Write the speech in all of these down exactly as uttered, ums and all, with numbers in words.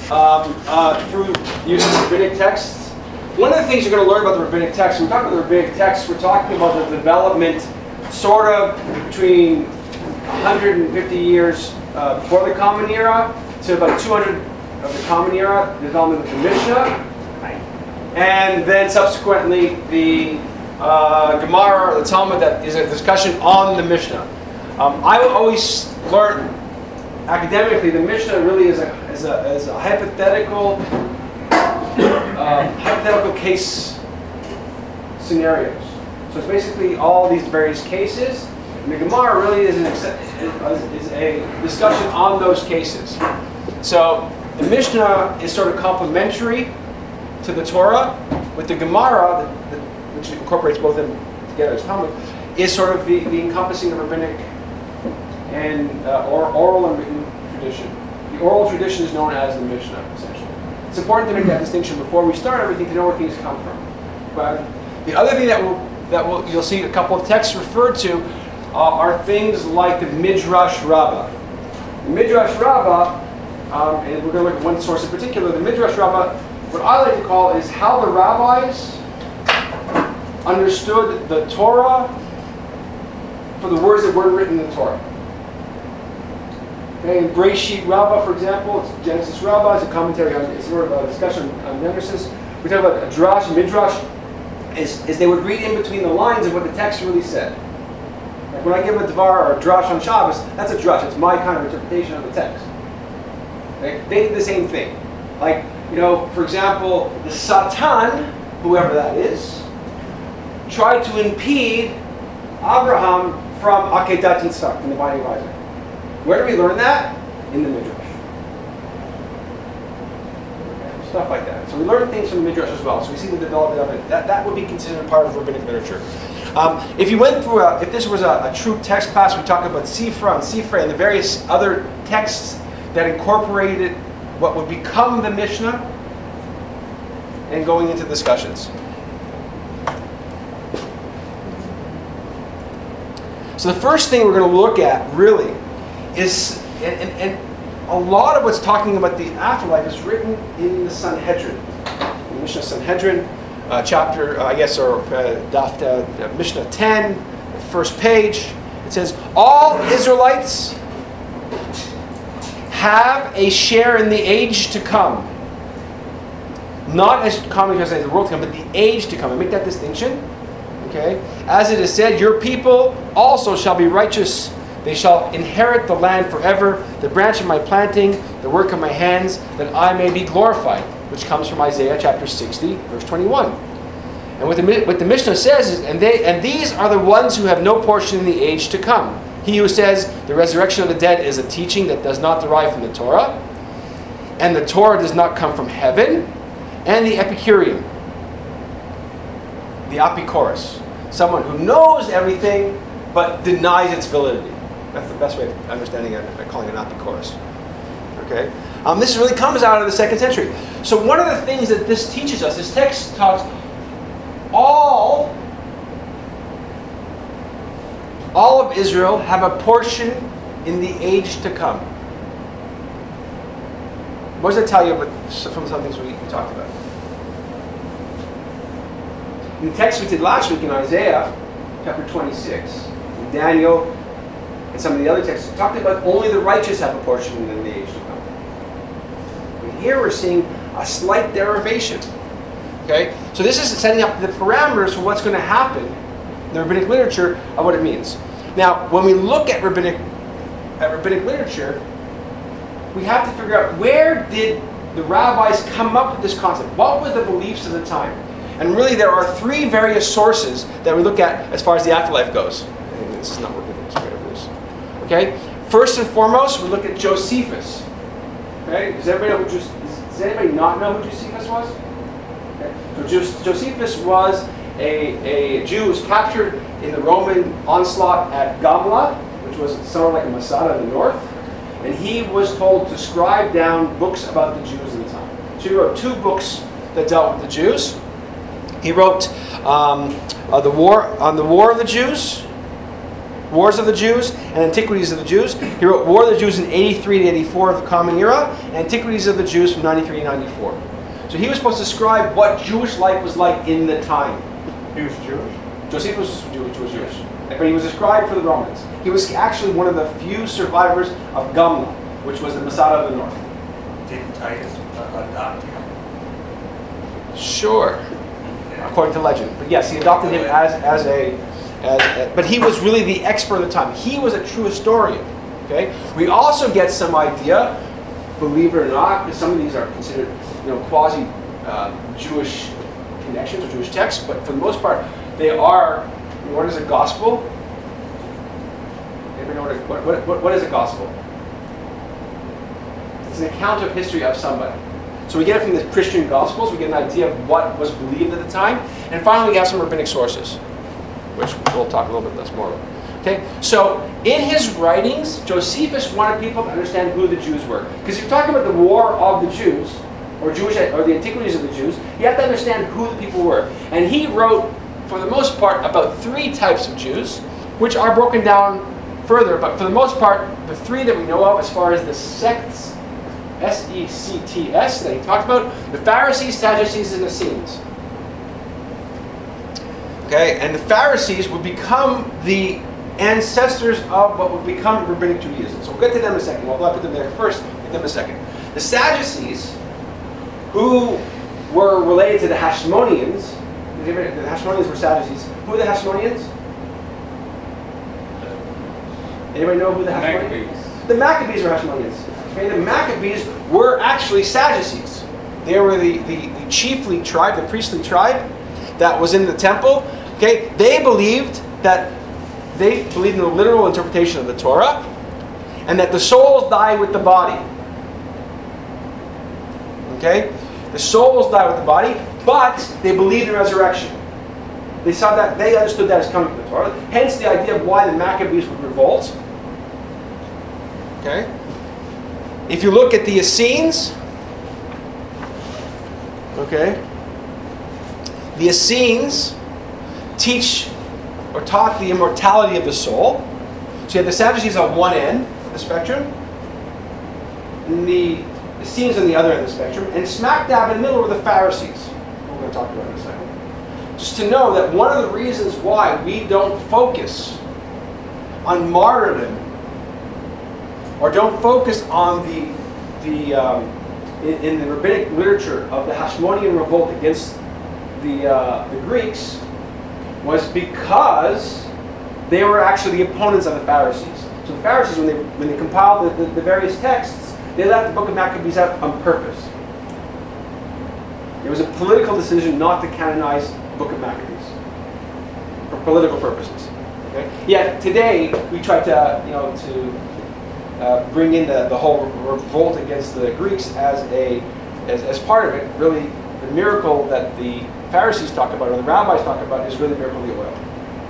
um, uh, through using rabbinic texts. One of the things you're going to learn about the rabbinic text, when we talk about the rabbinic text, we're talking about the development sort of between one hundred fifty years uh, before the Common Era to about two hundred of the Common Era, the development of the Mishnah, and then subsequently the uh, Gemara or the Talmud, that is a discussion on the Mishnah. Um, I will always learn academically the Mishnah really is a, is a, is a hypothetical uh, hypothetical case scenarios. So it's basically all these various cases. And the Gemara really is, an is, is a discussion on those cases. So the Mishnah is sort of complementary to the Torah, with the Gemara, the, the, which incorporates both of them together as Talmud, is sort of the, the encompassing of rabbinic and uh, or, oral and written tradition. The oral tradition is known as the Mishnah, essentially. It's important to make that distinction before we start everything to know where things come from. But the other thing that will that will you'll see a couple of texts referred to uh, are things like the Midrash Rabbah. The Midrash Rabbah, um, and we're going to look at one source in particular. The Midrash Rabbah, what I like to call is how the rabbis understood the Torah for the words that weren't written in the Torah. Okay, in Breshit Rabbah, for example, it's Genesis Rabbah, it's a commentary on, it's sort of a discussion on Genesis. We talk about a drash, midrash, is, is they would read in between the lines of what the text really said. Like when I give a dvar or a drash on Shabbos, that's a drash, it's my kind of interpretation of the text. Okay? They did the same thing. Like, you know, for example, the Satan, whoever that is, tried to impede Abraham from Akedat Yitzchak, from the binding of Isaac. Where do we learn that? In the Midrash. Okay, stuff like that. So we learn things from the Midrash as well. So we see the development of it. That, that would be considered part of rabbinic literature. Um, if you went through, a, if this was a, a true text class, we talk about Sifra and Sifra and the various other texts that incorporated what would become the Mishnah, and going into discussions. So the first thing we're going to look at, really, is, and, and, and a lot of what's talking about the afterlife is written in the Sanhedrin. The Mishnah Sanhedrin, uh, chapter, uh, I guess, or uh, Daf, uh, Mishnah ten, the first page. It says, all Israelites have a share in the age to come. Not as commonly translated the world to come, but the age to come. And make that distinction. Okay? As it is said, your people also shall be righteous. They shall inherit the land forever, the branch of my planting, the work of my hands, that I may be glorified. Which comes from Isaiah chapter sixty, verse twenty-one. And what the, what the Mishnah says is, and they and these are the ones who have no portion in the age to come. He who says the resurrection of the dead is a teaching that does not derive from the Torah, and the Torah does not come from heaven, and the Epicurean, the Apicorus, someone who knows everything but denies its validity. That's the best way of understanding it, by calling it an Apicorus. Okay, um, this really comes out of the second century. So one of the things that this teaches us, this text talks all. All of Israel have a portion in the age to come. What does that tell you about, from some things we, we talked about? In the text we did last week in Isaiah, chapter twenty-six, in Daniel, and some of the other texts, we talked about only the righteous have a portion in the age to come. And here we're seeing a slight derivation. Okay? So this is setting up the parameters for what's going to happen in the rabbinic literature of what it means. Now, when we look at rabbinic at rabbinic literature, we have to figure out, where did the rabbis come up with this concept? What were the beliefs of the time? And really, there are three various sources that we look at as far as the afterlife goes. And this is not working. Okay. First and foremost, we look at Josephus. Okay. Does everybody know who Jos- Does anybody not know who Josephus was? Okay. So Jos- Josephus was a, a Jew who was captured in the Roman onslaught at Gamla, which was somewhere like a Masada in the north. And he was told to scribe down books about the Jews in the time. So he wrote two books that dealt with the Jews. He wrote um, uh, the war on the War of the Jews, Wars of the Jews and Antiquities of the Jews. He wrote War of the Jews in eighty-three to eighty-four of the Common Era, and Antiquities of the Jews from ninety-three to ninety-four. So he was supposed to describe what Jewish life was like in the time. He was Jewish? Josephus was Jewish, was Jewish. But he was a scribe for the Romans. He was actually one of the few survivors of Gamla, which was the Masada of the North. Didn't Titus uh, adopt him? Sure, according to legend. But yes, he adopted him as, as a, as, a, but he was really the expert at the time. He was a true historian. Okay. We also get some idea, believe it or not, because some of these are considered, you know, quasi uh, Jewish connections or Jewish texts, but for the most part, they are. What is a gospel? Anybody know what, a, what, what, what is a gospel? It's an account of history of somebody. So we get it from the Christian Gospels. We get an idea of what was believed at the time. And finally, we have some rabbinic sources, which we'll talk a little bit less more about. Okay? So in his writings, Josephus wanted people to understand who the Jews were. Because if you're talking about the war of the Jews, or Jewish, or the antiquities of the Jews, you have to understand who the people were. And he wrote, for the most part, about three types of Jews, which are broken down further. But for the most part, the three that we know of as far as the sects, S E C T S, that he talked about, the Pharisees, Sadducees, and Essenes. Okay, and the Pharisees would become the ancestors of what would become Rabbinic Judaism. So we'll get to them in a second. We'll put them there first, get them in a second. The Sadducees, who were related to the Hashmoneans, the Hashmoneans were Sadducees. Who are the Hashmoneans? Anybody know who the Hashmoneans are? The Maccabees were Hashmoneans. Okay, the Maccabees were actually Sadducees. They were the, the, the chiefly tribe, the priestly tribe that was in the temple. Okay, they believed that they believed in the literal interpretation of the Torah, and that the souls die with the body. Okay, the souls die with the body, but they believed in resurrection. They saw that, they understood that as coming from the Torah. Hence the idea of why the Maccabees would revolt. Okay, if you look at the Essenes, okay, the Essenes teach or taught the immortality of the soul. So you have the Sadducees on one end of the spectrum, and the Essenes on the other end of the spectrum, and smack dab in the middle were the Pharisees. We're going to talk about in a second. Just to know that one of the reasons why we don't focus on martyrdom, or don't focus on the the um, in, in the rabbinic literature of the Hashmonean revolt against the uh, the Greeks, was because they were actually the opponents of the Pharisees. So the Pharisees, when they when they compiled the, the, the various texts, they left the book of Maccabees out on purpose. It was a political decision not to canonize the book of Maccabees for political purposes. Okay? Yet today we try to you know to uh, bring in the, the whole revolt against the Greeks as a as, as part of it. Really, the miracle that the Pharisees talk about, or the rabbis talk about, is really the miracle of the oil.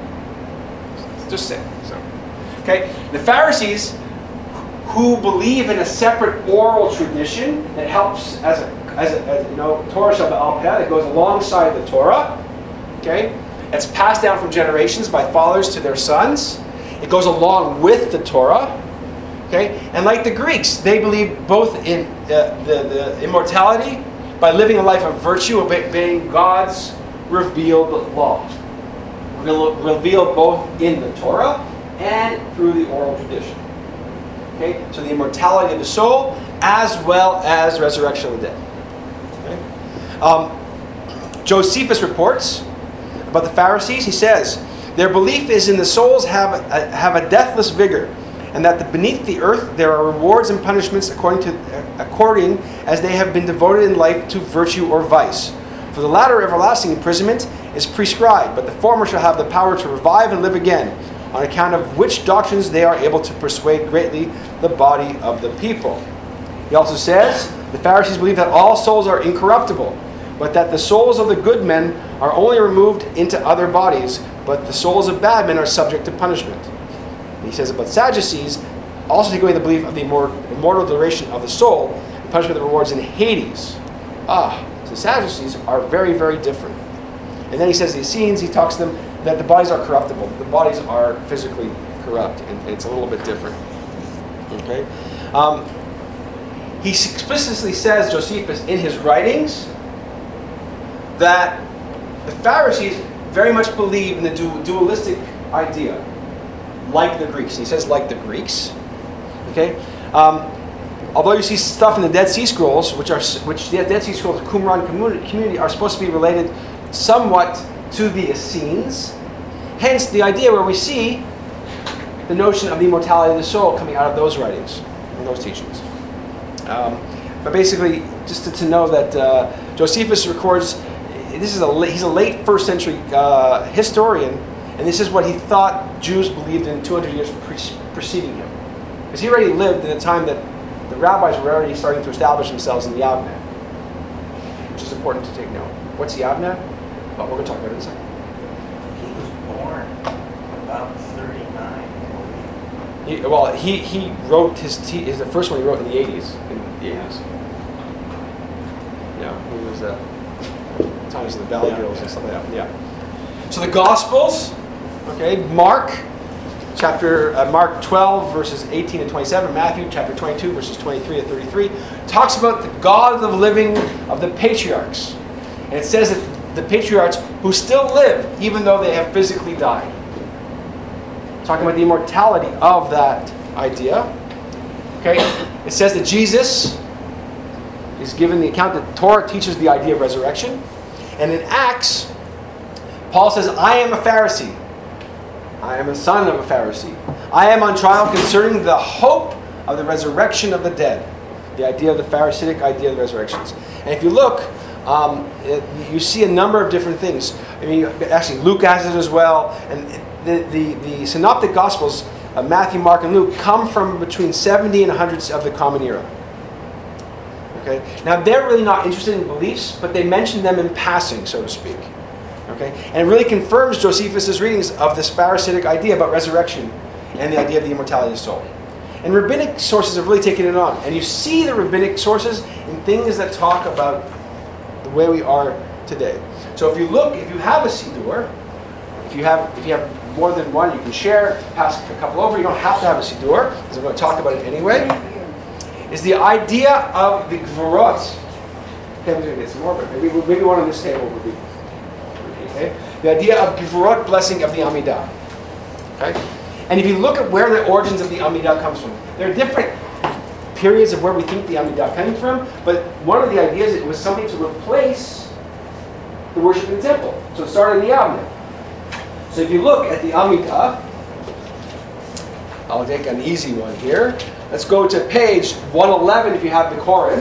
Just saying. So, okay, the Pharisees, who believe in a separate oral tradition that helps as a as a as, you know Torah Shabbat that goes alongside the Torah. Okay, it's passed down from generations by fathers to their sons. It goes along with the Torah. Okay, and like the Greeks, they believe both in uh, the the immortality by living a life of virtue, obeying God's revealed law. Revealed both in the Torah and through the oral tradition. Okay, so the immortality of the soul as well as resurrection of the dead. Okay? Um, Josephus reports about the Pharisees. He says, their belief is in the souls have a, have a deathless vigor, and that the, beneath the earth there are rewards and punishments according to uh, according as they have been devoted in life to virtue or vice. For the latter, everlasting imprisonment is prescribed, but the former shall have the power to revive and live again, on account of which doctrines they are able to persuade greatly the body of the people. He also says, the Pharisees believe that all souls are incorruptible, but that the souls of the good men are only removed into other bodies, but the souls of bad men are subject to punishment. He says about Sadducees, also take away the belief of the immortal duration of the soul, and punishment of the rewards in Hades. Ah, so the Sadducees are very, very different. And then he says the Essenes, he talks to them that the bodies are corruptible, the bodies are physically corrupt, and it's a little bit different. Okay, um, he explicitly says, Josephus, in his writings, that the Pharisees very much believe in the du- dualistic idea, like the Greeks. He says, like the Greeks. Okay, um, although you see stuff in the Dead Sea Scrolls, which are which the Dead Sea Scrolls, the Qumran community, community are supposed to be related somewhat to the Essenes. Hence, the idea where we see the notion of the immortality of the soul coming out of those writings and those teachings. Um, but basically, just to, to know that uh, Josephus records, this is a late, he's a late first century uh, historian, and this is what he thought Jews believed in two hundred years pre- preceding him. Because he already lived in a time that the rabbis were already starting to establish themselves in the Yavneh, which is important to take note. What's the Yavneh? Well, we're going to talk about it in a second. He was born about thirty-nine. He, well, he, he wrote his, he, his the first one he wrote in the eighties. In the eighties. Yeah, he was uh, times of the Valley Yeah, Girls yeah. and stuff like that. Yeah. So the Gospels, okay, Mark, chapter uh, Mark twelve verses eighteen to twenty-seven, Matthew chapter twenty-two verses twenty-three to thirty-three, talks about the God of the living of the patriarchs, and it says that the patriarchs who still live even though they have physically died. Talking about the immortality of that idea. Okay, it says that Jesus is given the account that Torah teaches the idea of resurrection, and in Acts, Paul says, "I am a Pharisee. I am a son of a Pharisee. I am on trial concerning the hope of the resurrection of the dead." The idea of the Pharisaic idea of the resurrections. And if you look, um, it, you see a number of different things. I mean, actually, Luke has it as well. And the, the, the Synoptic Gospels, uh, Matthew, Mark, and Luke, come from between seventy and one hundred of the Common Era. Okay? Now, they're really not interested in beliefs, but they mention them in passing, so to speak. Okay? And it really confirms Josephus' readings of this Pharisaic idea about resurrection and the idea of the immortality of the soul. And rabbinic sources have really taken it on. And you see the rabbinic sources in things that talk about the way we are today. So if you look, if you have a siddur, if you have if you have more than one, you can share, pass a couple over. You don't have to have a siddur, because I'm going to talk about it anyway. Is the idea of the gvurot. Okay, we're going to get some more, but maybe, maybe one on this table would be. Okay? The idea of gvurot, blessing of the Amidah. Okay? And if you look at where the origins of the Amidah comes from, there are different periods of where we think the Amidah came from, but one of the ideas, it was something to replace the worship in the temple. So it started in the Yavneh. So if you look at the Amidah, I'll take an easy one here. Let's go to page one eleven if you have the Koran.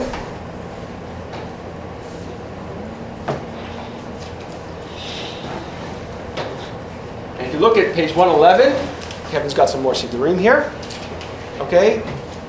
And if you look at page one eleven, Kevin's got some more siddurim here. Okay?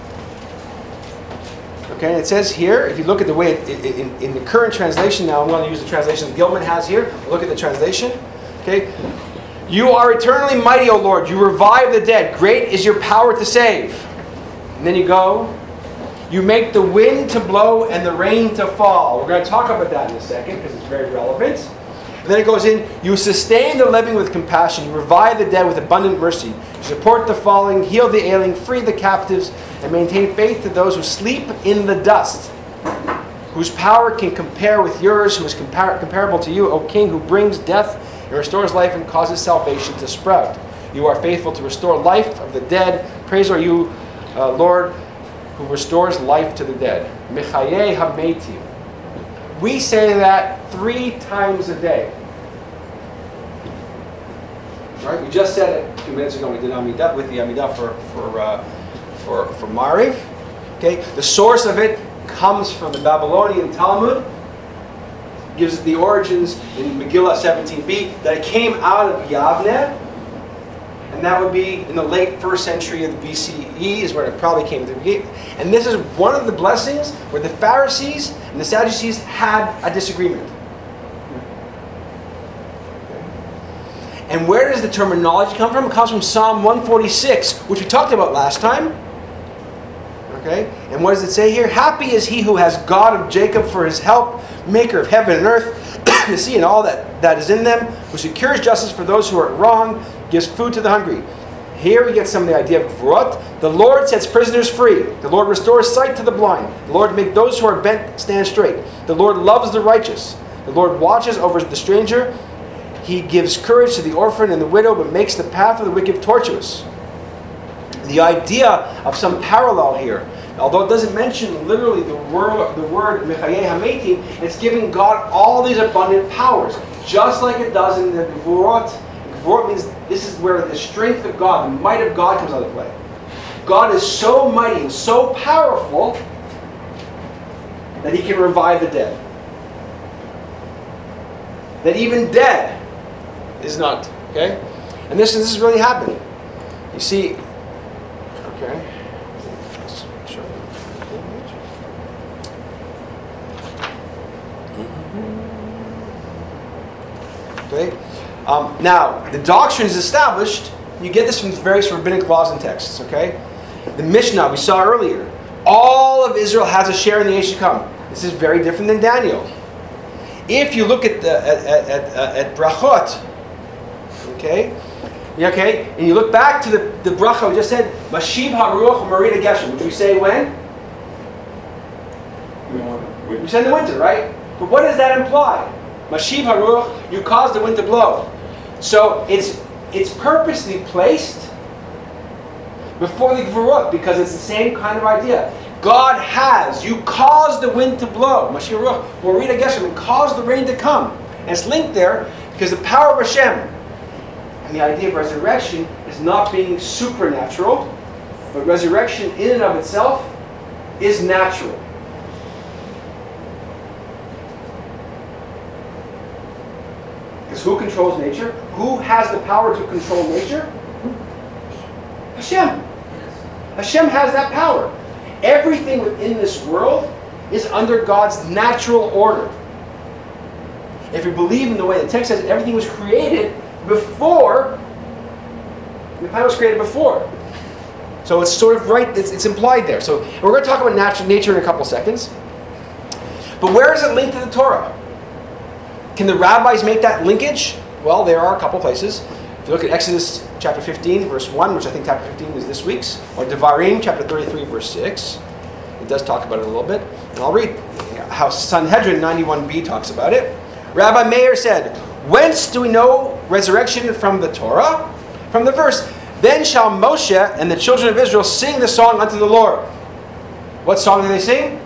Okay, and it says here, if you look at the way, it, it, in, in the current translation, now I'm going to use the translation that Gilman has here. Look at the translation. Okay? "You are eternally mighty, O Lord. You revive the dead. Great is your power to save." And then you go, "You make the wind to blow and the rain to fall." We're going to talk about that in a second because it's very relevant. And then it goes in, "You sustain the living with compassion. You revive the dead with abundant mercy. You support the falling, heal the ailing, free the captives, and maintain faith to those who sleep in the dust. Whose power can compare with yours, who is compar- comparable to you, O King, who brings death and restores life and causes salvation to sprout. You are faithful to restore life of the dead. Praise are you, uh, Lord, who restores life to the dead. Mechaye hametim." We say that three times a day. Right? We just said it a few minutes ago. We did Amidah with the Amidah for for uh, for for Mariv. Okay, the source of it comes from the Babylonian Talmud. Gives it the origins in Megillah seventeen b that it came out of Yavneh, and that would be in the late first century of the B C E is where it probably came to be. And this is one of the blessings where the Pharisees and the Sadducees had a disagreement. And where does the terminology come from? It comes from Psalm one forty-six, which we talked about last time. Okay? And what does it say here? "Happy is he who has God of Jacob for his help, maker of heaven and earth, the sea and all that, that is in them, who secures justice for those who are wrong, gives food to the hungry. Here we get some of the idea of Gvurot. The Lord sets prisoners free. The Lord restores sight to the blind. The Lord makes those who are bent stand straight. The Lord loves the righteous. The Lord watches over the stranger. He gives courage to the orphan and the widow, but makes the path of the wicked tortuous. The idea of some parallel here, although it doesn't mention literally the word, the word Mechayeh Hametim, it's giving God all these abundant powers, just like it does in the Gvurot. Gvurot means this is where the strength of God, the might of God comes into play. God is so mighty and so powerful that He can revive the dead. That even dead is not. Okay? And this, this is really happening. You see, okay. Let's show you. Okay. Um, now, the doctrine is established. You get this from various rabbinic laws and texts. Okay. The Mishnah we saw earlier. All of Israel has a share in the age to come. This is very different than Daniel. If you look at the at at, at, at brachot, okay, okay, and you look back to the, the bracha we just said, Mashiv haruach u'marida geshem, which we say when? We say in the winter, right? But what does that imply? Mashiv haruach, you cause the wind to blow. So it's it's purposely placed before the Gvurot because it's the same kind of idea. God has, you cause the wind to blow, Mashiach Ruach, Morida Geshem, and cause the rain to come. And it's linked there because the power of Hashem and the idea of resurrection is not being supernatural, but resurrection in and of itself is natural. Because who controls nature? Who has the power to control nature? Hashem. Hashem has that power. Everything within this world is under God's natural order. If you believe in the way the text says everything was created before, the planet was created before. So it's sort of right, it's, it's implied there. So we're going to talk about natural nature in a couple seconds. But where is it linked to the Torah? Can the rabbis make that linkage? Well, there are a couple places. If you look at Exodus chapter fifteen, verse one, which I think chapter fifteen is this week's, or Devarim chapter thirty-three, verse six, it does talk about it a little bit. And I'll read how Sanhedrin ninety-one b talks about it. Rabbi Meir said, "Whence do we know resurrection from the Torah?" From the verse, "Then shall Moshe and the children of Israel sing the song unto the Lord." What song do they sing?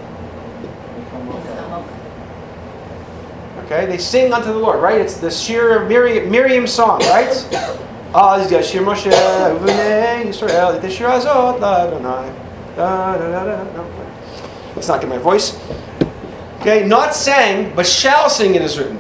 Okay, they sing unto the Lord, right? It's the Shir Miriam, Miriam song, right? Az Yashir Moshe Uvnei Yisrael the Shir Azot Ladonai. Let's not get my voice. Okay, not sang, but shall sing it is written.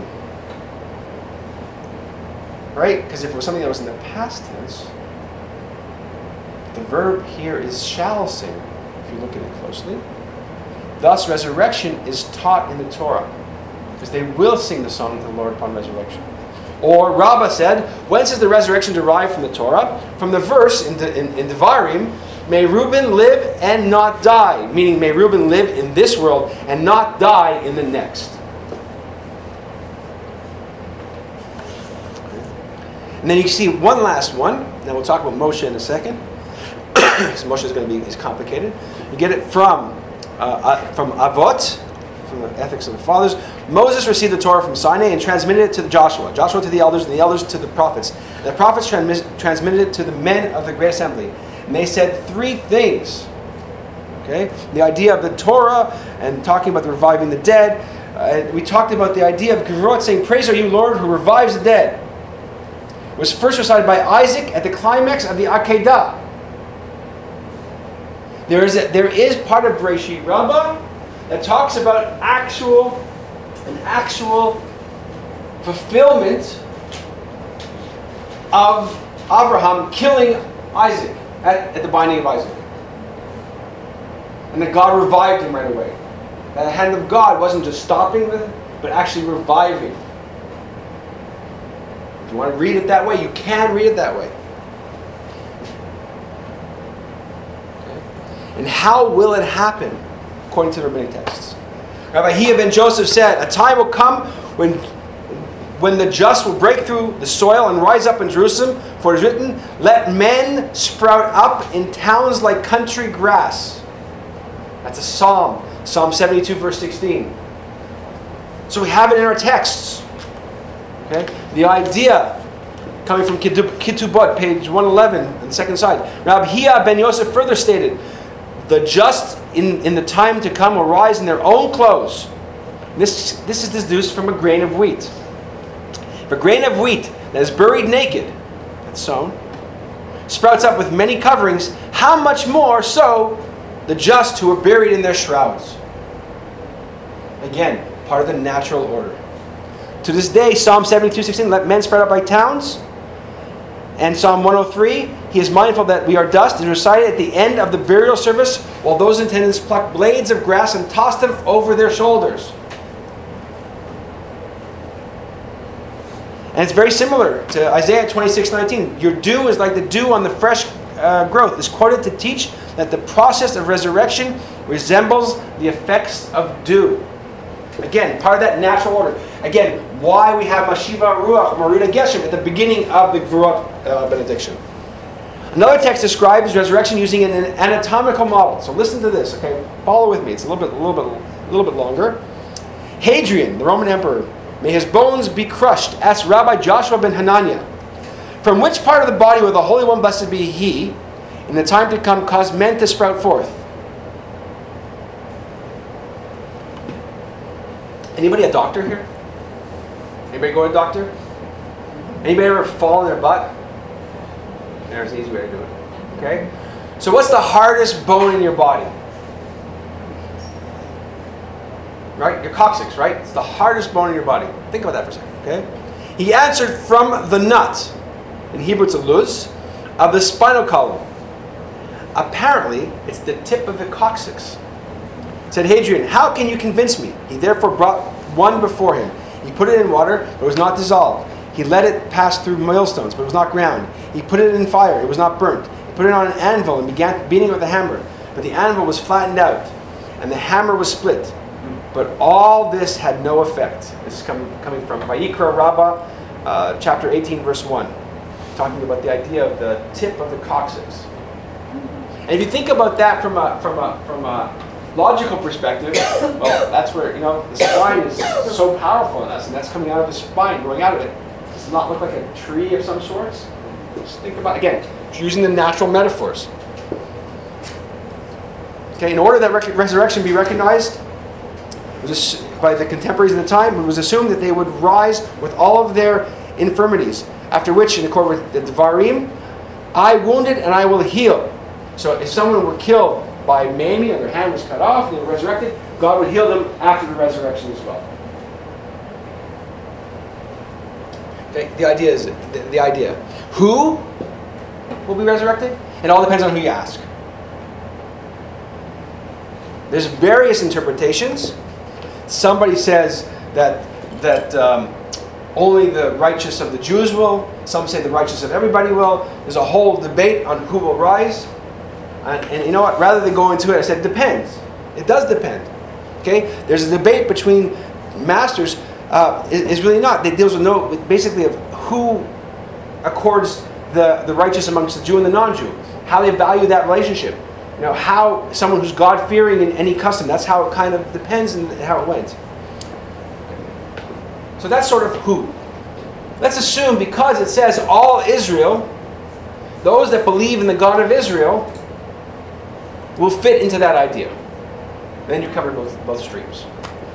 Right? Because if it was something that was in the past tense, the verb here is shall sing, if you look at it closely. Thus, resurrection is taught in the Torah. Because they will sing the song to the Lord upon resurrection. Or Rabbah said, whence is the resurrection derived from the Torah? From the verse in, the, in, in Devarim, may Reuben live and not die. Meaning, may Reuben live in this world and not die in the next. And then you see one last one. Now we'll talk about Moshe in a second. Because Moshe is going to be is complicated. You get it from, uh, uh, from Avot, from the ethics of the fathers. Moses received the Torah from Sinai and transmitted it to Joshua. Joshua to the elders, and the elders to the prophets. And the prophets transmis- transmitted it to the men of the great assembly. And they said three things. Okay, the idea of the Torah and talking about the reviving the dead. Uh, we talked about the idea of Gvurot saying, "Praise are you, Lord, who revives the dead." It was first recited by Isaac at the climax of the Akedah. There is a, there is part of Bereshit Rabbah that talks about actual, an actual fulfillment of Abraham killing Isaac at, at the binding of Isaac. And that God revived him right away. That the hand of God wasn't just stopping with it, but actually reviving. If you want to read it that way, you can read it that way. Okay. And how will it happen? According to the rabbinic texts. Rabbi Hiya ben Joseph said, a time will come when when the just will break through the soil and rise up in Jerusalem, for it is written, let men sprout up in towns like country grass. That's a psalm. Psalm seventy-two, verse sixteen. So we have it in our texts. Okay? The idea, coming from Ketubot, page one eleven, on the second side. Rabbi Hiya ben Yosef further stated, the just in, in the time to come will rise in their own clothes. This, this is deduced from a grain of wheat. If a grain of wheat that is buried naked, that's sown, sprouts up with many coverings, how much more so the just who are buried in their shrouds? Again, part of the natural order. To this day, Psalm seventy-two sixteen, let men spread out by towns. And Psalm one oh three, he is mindful that we are dust, is recited at the end of the burial service, while those in attendance pluck blades of grass and toss them over their shoulders. And it's very similar to Isaiah twenty-six nineteen. Your dew is like the dew on the fresh uh, growth. Is quoted to teach that the process of resurrection resembles the effects of dew. Again, part of that natural order. Again, why we have Mashiva Ruach, Marina Geshem, at the beginning of the Gvurot uh, benediction. Another text describes resurrection using an anatomical model. So listen to this, okay? Follow with me. It's a little bit, a little bit, a little bit longer. Hadrian, the Roman emperor, may his bones be crushed, asked Rabbi Joshua ben Hananiah, from which part of the body will the Holy One, blessed be He, in the time to come, cause men to sprout forth? Anybody a doctor here? Anybody go to a doctor? Anybody ever fall on their butt? There's an easy way to do it. Okay? So what's the hardest bone in your body? Right? Your coccyx, right? It's the hardest bone in your body. Think about that for a second, okay? He answered, from the nut, in Hebrew it's a luz, of the spinal column. Apparently, it's the tip of the coccyx. Said Hadrian, how can you convince me? He therefore brought one before him. He put it in water, but it was not dissolved. He let it pass through millstones, but it was not ground. He put it in fire, it was not burnt. He put it on an anvil and began beating it with a hammer. But the anvil was flattened out, and the hammer was split. But all this had no effect. This is coming, coming from Vayikra Rabbah, uh, chapter eighteen, verse one. Talking about the idea of the tip of the coccyx. And if you think about that from a, from a, from a logical perspective, well, that's where, you know, the spine is so powerful in us, and that's coming out of the spine, growing out of it. Does it not look like a tree of some sorts? Just think about, again, using the natural metaphors. Okay, in order that rec- resurrection be recognized it was by the contemporaries of the time, it was assumed that they would rise with all of their infirmities. After which, in accord with the Devarim, I wounded and I will heal. So if someone were killed by maiming or their hand was cut off and they were resurrected, God would heal them after the resurrection as well. Okay, the idea is the, the idea. Who will be resurrected? It all depends on who you ask. There's various interpretations. Somebody says that that um, only the righteous of the Jews will. Some say the righteous of everybody will. There's a whole debate on who will rise. And, and you know what? Rather than go into it, I said depends. It does depend. Okay? There's a debate between masters. Uh, it, it's really not. It deals with no, basically of who accords the, the righteous amongst the Jew and the non-Jew. How they value that relationship. You know, how someone who's God-fearing in any custom. That's how it kind of depends and how it went. So that's sort of who. Let's assume because it says all Israel, those that believe in the God of Israel will fit into that idea. Then you covered both, both streams.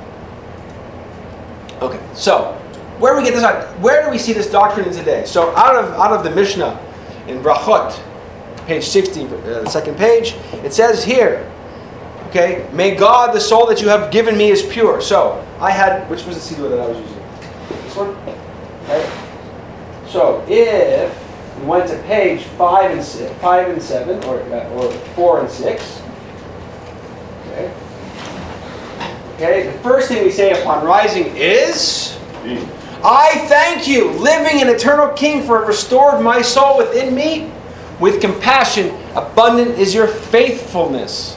Okay, so where do we get this out? Where do we see this doctrine today? So out of out of the Mishnah in Brachot, page sixty, uh, the second page, it says here, okay, may God, the soul that you have given me is pure. So I had, which was the siddur that I was using? This one? Okay. So if we went to page five and six, five and seven, or or four and six. Okay. Okay. The first thing we say upon rising is, I thank you, living and eternal King, for it restored my soul within me. With compassion, abundant is your faithfulness.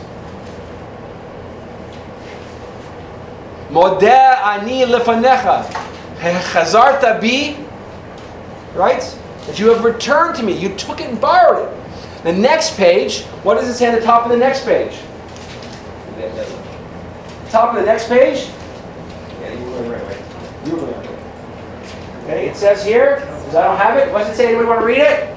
Modeh ani lefanecha. Chazarta bi, right? That you have returned to me. You took it and borrowed it. The next page, what does it say on the top of the next page? Top of the next page? Yeah, you were going right away. You were going right away. Okay, it says here, because I don't have it. What does it say? Anybody want to read it?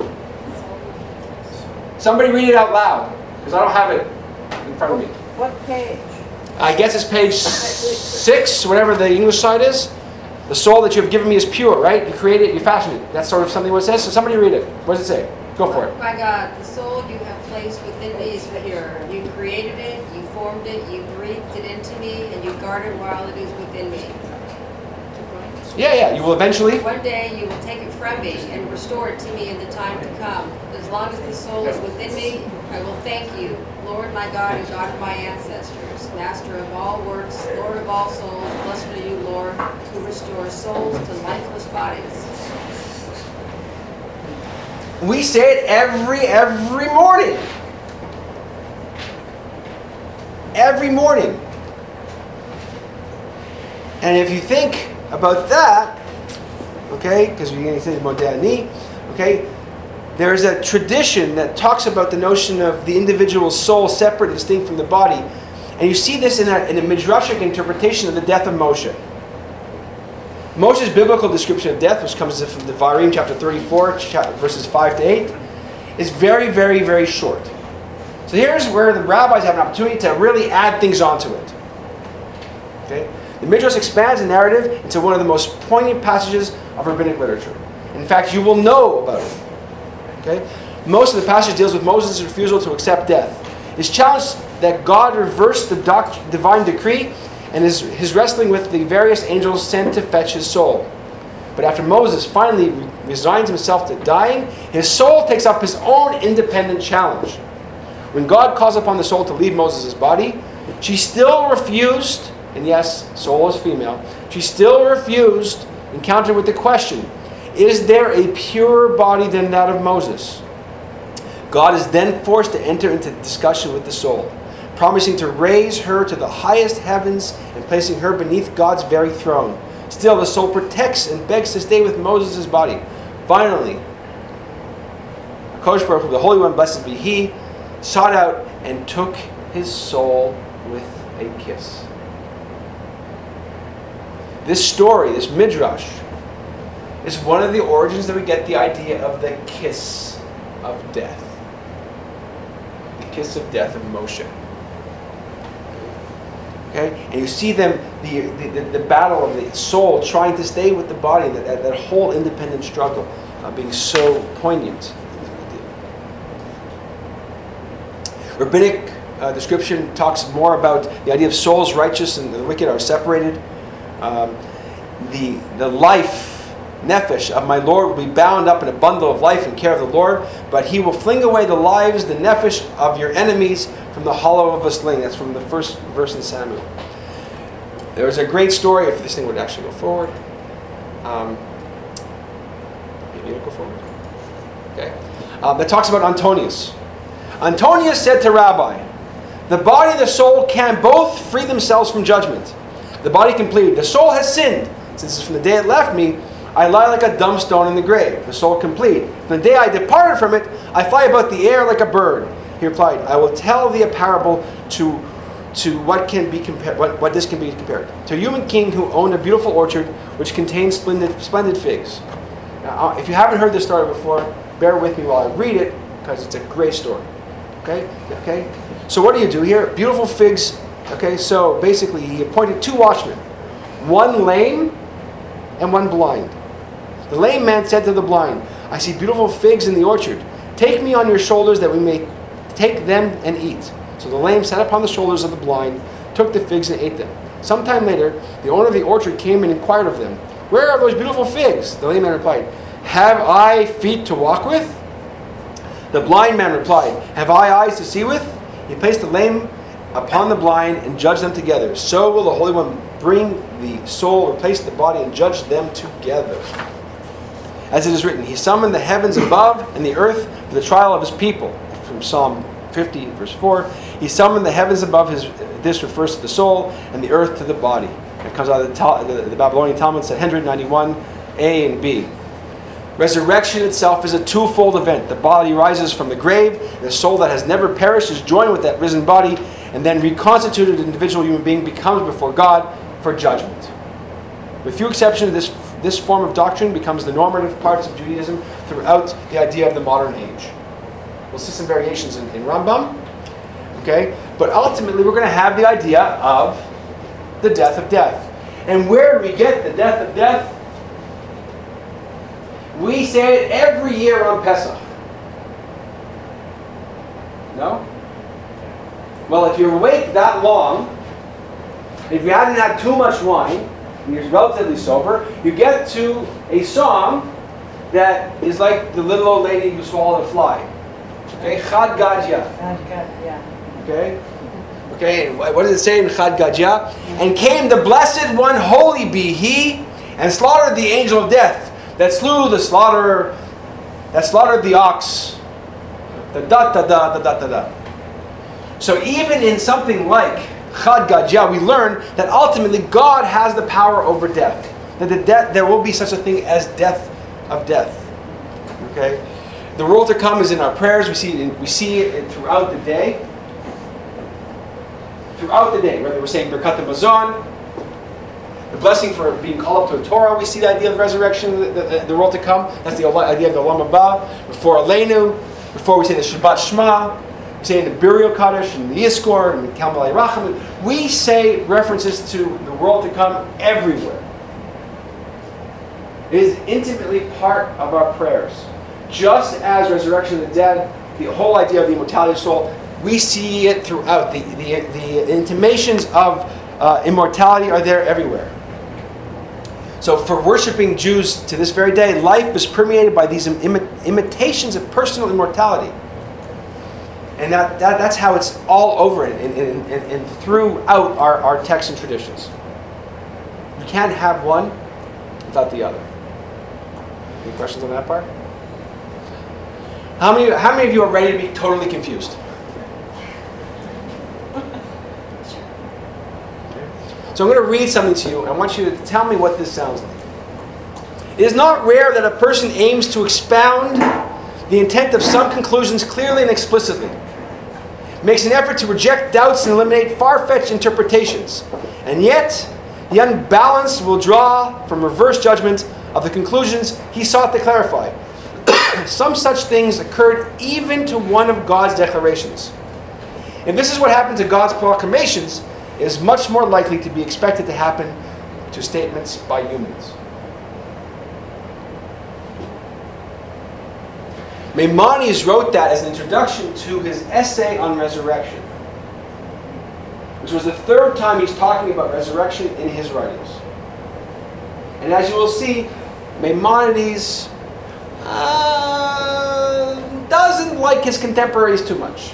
Somebody read it out loud, because I don't have it in front of me. What page? I guess it's page six, whatever the English side is. The soul that you have given me is pure, right? You created it, you fashioned it. That's sort of something what it says. So somebody read it. What does it say? Go for it. My God, the soul you have placed within me is pure. You created it, you formed it, you breathed it into me, and you guard it while it is within me. Yeah, yeah. You will eventually. One day you will take it from me and restore it to me in the time to come. As long as the soul is within me, I will thank you, Lord my God and God of my ancestors, Master of all works, Lord of all souls. Blessed are you, Lord, who restores souls to lifeless bodies. We say it every, every morning. Every morning. And if you think about that, okay, because we're going to say moderni, okay, there's a tradition that talks about the notion of the individual soul separate and distinct from the body. And you see this in a, in a midrashic interpretation of the death of Moshe. Moshe's biblical description of death, which comes from Devarim chapter thirty-four, verses five to eight, is very, very, very short. So here's where the rabbis have an opportunity to really add things onto it. Okay? The Midrash expands the narrative into one of the most poignant passages of rabbinic literature. In fact, you will know about it. Okay? Most of the passage deals with Moses' refusal to accept death. His challenge that God reversed the doc- divine decree and his, his wrestling with the various angels sent to fetch his soul. But after Moses finally re- resigns himself to dying, his soul takes up his own independent challenge. When God calls upon the soul to leave Moses' body, she still refused, and yes, soul is female, she still refused, encountered with the question, is there a purer body than that of Moses? God is then forced to enter into discussion with the soul, promising to raise her to the highest heavens and placing her beneath God's very throne. Still, the soul protects and begs to stay with Moses' body. Finally, HaKadosh Baruch Hu, the Holy One, blessed be He, sought out and took his soul with a kiss. This story, this midrash, is one of the origins that we get the idea of the kiss of death. The kiss of death of Moshe. Okay? And you see them, the, the, the battle of the soul trying to stay with the body, that, that, that whole independent struggle uh, being so poignant. Rabbinic uh, description talks more about the idea of souls righteous and the wicked are separated. Um, the, the life, nefesh, of my Lord will be bound up in a bundle of life in care of the Lord, but He will fling away the lives, the nefesh of your enemies from the hollow of a sling. That's from the first verse in Samuel. There's a great story, if this thing would actually go forward. Um, maybe it'll go forward. Okay. Uh, that talks about Antonius. Antonius said to Rabbi, the body and the soul can both free themselves from judgment. The body completed. The soul has sinned. Since from the day it left me, I lie like a dumb stone in the grave. The soul complete. From the day I departed from it, I fly about the air like a bird. He replied, I will tell thee a parable to, to what can be compared, what, what this can be compared. To a human king who owned a beautiful orchard which contained splendid, splendid figs. Now, if you haven't heard this story before, bear with me while I read it, because it's a great story. Okay? Okay? So what do you do here? Beautiful figs. Okay, so basically he appointed two watchmen, one lame and one blind. The lame man said to the blind, I see beautiful figs in the orchard. Take me on your shoulders that we may take them and eat. So the lame sat upon the shoulders of the blind, took the figs and ate them. Sometime later, the owner of the orchard came and inquired of them, where are those beautiful figs? The lame man replied, have I feet to walk with? The blind man replied, have I eyes to see with? He placed the lame upon the blind and judged them together. So will the Holy One bring the soul, replace the body, and judge them together. As it is written, He summoned the heavens above and the earth for the trial of His people. From Psalm fifty, verse four. He summoned the heavens above His, this refers to the soul, and the earth to the body. It comes out of the, Tal- the, the Babylonian Talmud, Sanhedrin ninety-one, A and B. Resurrection itself is a twofold event. The body rises from the grave. The soul that has never perished is joined with that risen body, and then reconstituted individual human being becomes before God for judgment. With few exceptions, this, this form of doctrine becomes the normative parts of Judaism throughout the idea of the modern age. We'll see some variations in, in Rambam. Okay? But ultimately, we're going to have the idea of the death of death. And where do we get the death of death? We say it every year on Pesach. No? Well, if you're awake that long, if you hadn't had too much wine, and you're relatively sober, you get to a song that is like the little old lady who swallowed a fly. Okay? Chad Gadya. Yeah. Okay? Okay, what does it say in Chad Gadya? And came the blessed one, holy be he, and slaughtered the angel of death, that slew the slaughterer, that slaughtered the ox. Da da da da da da da. So even in something like Chad Gadya, we learn that ultimately God has the power over death. That the death, there will be such a thing as death of death. Okay, the world to come is in our prayers. We see it. In, we see it throughout the day. Throughout the day, whether we're saying Birkat HaMazon, the blessing for being called up to a Torah, we see the idea of resurrection, the, the, the world to come. That's the idea of the Olam Haba. Before Aleinu, before we say the Shabbat Shema, we say the Burial Kaddish and the Yizkor and the Kalmalei Racham. We say references to the world to come everywhere. It is intimately part of our prayers. Just as resurrection of the dead, the whole idea of the immortality of the soul, we see it throughout. The, the, the intimations of uh, immortality are there everywhere. So for worshiping Jews to this very day, life is permeated by these imi- imitations of personal immortality. And that, that that's how it's all over it and, and, and, and throughout our, our texts and traditions. You can't have one without the other. Any questions on that part? How many, how many of you are ready to be totally confused? So I'm going to read something to you. I want you to tell me what this sounds like. It is not rare that a person aims to expound the intent of some conclusions clearly and explicitly, makes an effort to reject doubts and eliminate far-fetched interpretations, and yet the unbalanced will draw from reverse judgment of the conclusions he sought to clarify. Some such things occurred even to one of God's declarations. If this is what happened to God's proclamations, it is much more likely to be expected to happen to statements by humans. Maimonides wrote that as an introduction to his essay on resurrection, which was the third time he's talking about resurrection in his writings. And as you will see, Maimonides uh, doesn't like his contemporaries too much.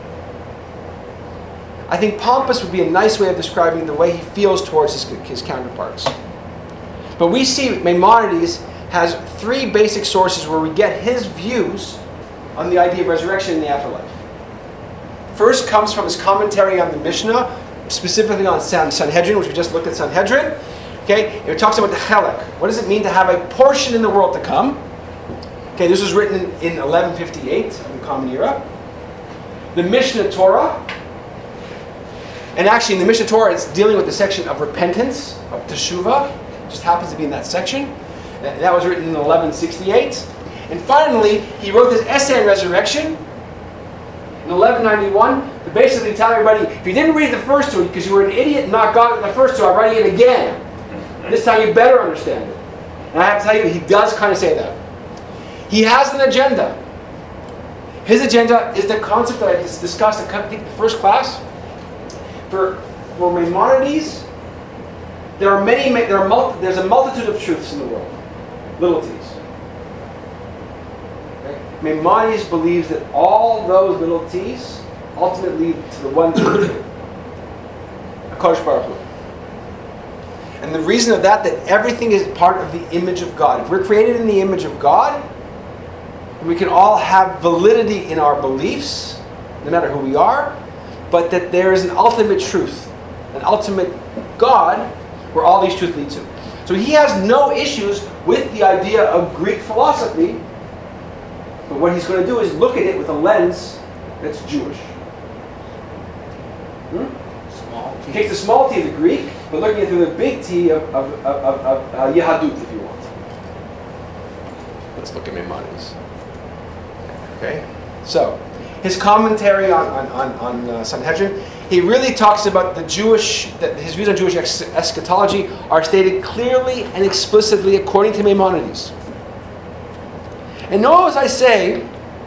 I think pompous would be a nice way of describing the way he feels towards his, his counterparts. But we see Maimonides has three basic sources where we get his views on the idea of resurrection in the afterlife. First comes from his commentary on the Mishnah, specifically on San, Sanhedrin, which we just looked at Sanhedrin. Okay, it talks about the chelek. What does it mean to have a portion in the world to come? Okay, this was written in, in eleven fifty-eight of the Common Era. The Mishnah Torah. And actually, in the Mishnah Torah, it's dealing with the section of repentance, of teshuvah. It just happens to be in that section. And that was written in eleven sixty-eight. And finally, he wrote this essay on resurrection in eleven ninety-one to basically tell everybody, if you didn't read the first two because you were an idiot and not got it in the first two, I'm writing it again. This time you better understand it. And I have to tell you, he does kind of say that. He has an agenda. His agenda is the concept that I discussed in the first class. For, for Maimonides, there are many. There are multi, there's a multitude of truths in the world, little t's. Okay? Maimonides believes that all those little t's ultimately lead to the one truth, HaKadosh Baruch Hu. And the reason of that, that everything is part of the image of God. If we're created in the image of God, we can all have validity in our beliefs, no matter who we are. But that there is an ultimate truth, an ultimate God where all these truths lead to. So he has no issues with the idea of Greek philosophy, but what he's going to do is look at it with a lens that's Jewish. Hmm? Small He T. takes the small t of the Greek, but looking at it through the big T of, of, of, of, of uh, Yehadut, if you want. Let's look at Maimonides. Okay? So, his commentary on, on, on, on uh, Sanhedrin, he really talks about the Jewish, that his views on Jewish ex- eschatology are stated clearly and explicitly according to Maimonides. And notice I say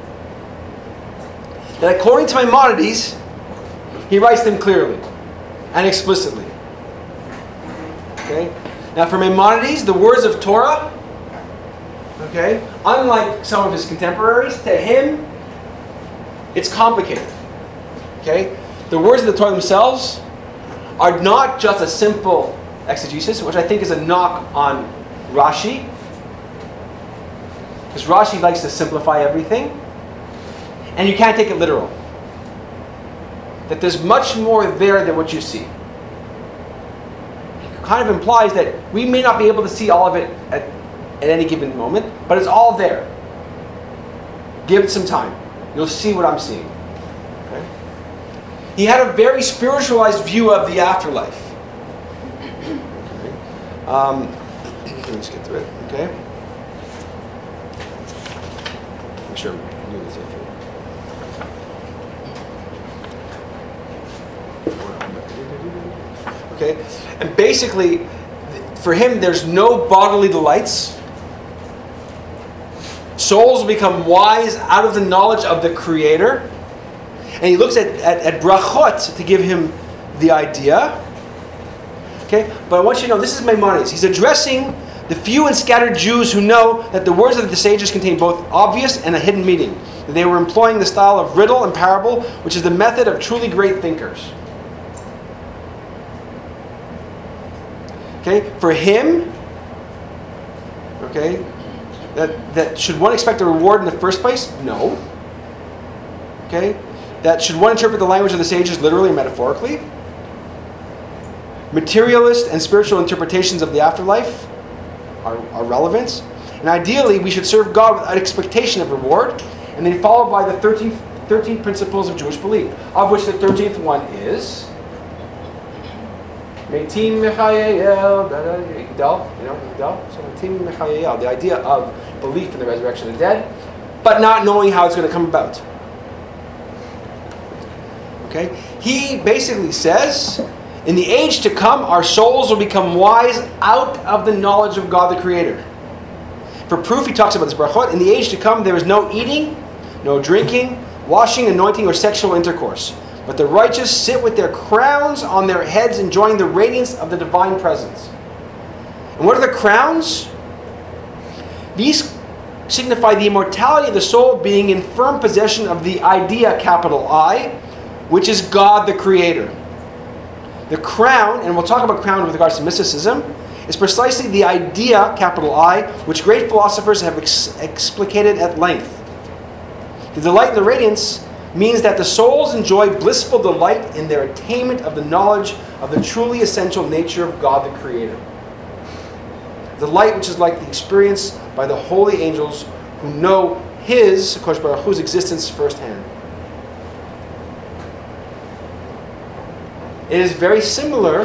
that according to Maimonides, he writes them clearly and explicitly. Okay? Now for Maimonides, the words of Torah, okay, unlike some of his contemporaries, to him, it's complicated. Okay? The words of the Torah themselves are not just a simple exegesis, which I think is a knock on Rashi. Because Rashi likes to simplify everything. And you can't take it literal. That there's much more there than what you see. It kind of implies that we may not be able to see all of it at, at any given moment, but it's all there. Give it some time. You'll see what I'm seeing. Okay? He had a very spiritualized view of the afterlife. Okay. Um, let's get through it. Okay. Make sure I'm doing this intro. Okay, and basically, for him, there's no bodily delights. Souls become wise out of the knowledge of the Creator. And he looks at, at, at brachot to give him the idea. Okay, but I want you to know, this is Maimonides. He's addressing the few and scattered Jews who know that the words of the sages contain both obvious and a hidden meaning. That they were employing the style of riddle and parable, which is the method of truly great thinkers. Okay, for him, okay, that, that should one expect a reward in the first place? No. Okay, that should one interpret the language of the sages literally and metaphorically? Materialist and spiritual interpretations of the afterlife are, are relevant. And ideally, we should serve God without expectation of reward, and then followed by the thirteenth, thirteen principles of Jewish belief, of which the thirteenth one is Meitim Mechayel, Igdal, you know, Igdal. So Meitim Mechayel, the idea of belief in the resurrection of the dead, but not knowing how it's going to come about. Okay? He basically says, in the age to come, our souls will become wise out of the knowledge of God the Creator. For proof, he talks about this brachot. In the age to come, there is no eating, no drinking, washing, anointing, or sexual intercourse. But the righteous sit with their crowns on their heads, enjoying the radiance of the divine presence. And what are the crowns? These signify the immortality of the soul being in firm possession of the idea, capital I, which is God the Creator. The crown, and we'll talk about crown with regards to mysticism, is precisely the idea, capital I, which great philosophers have ex- explicated at length. The delight in the radiance means that the souls enjoy blissful delight in their attainment of the knowledge of the truly essential nature of God the Creator. The light which is like the experience by the holy angels who know His, Kosh Baruch Hu's existence firsthand. It is very similar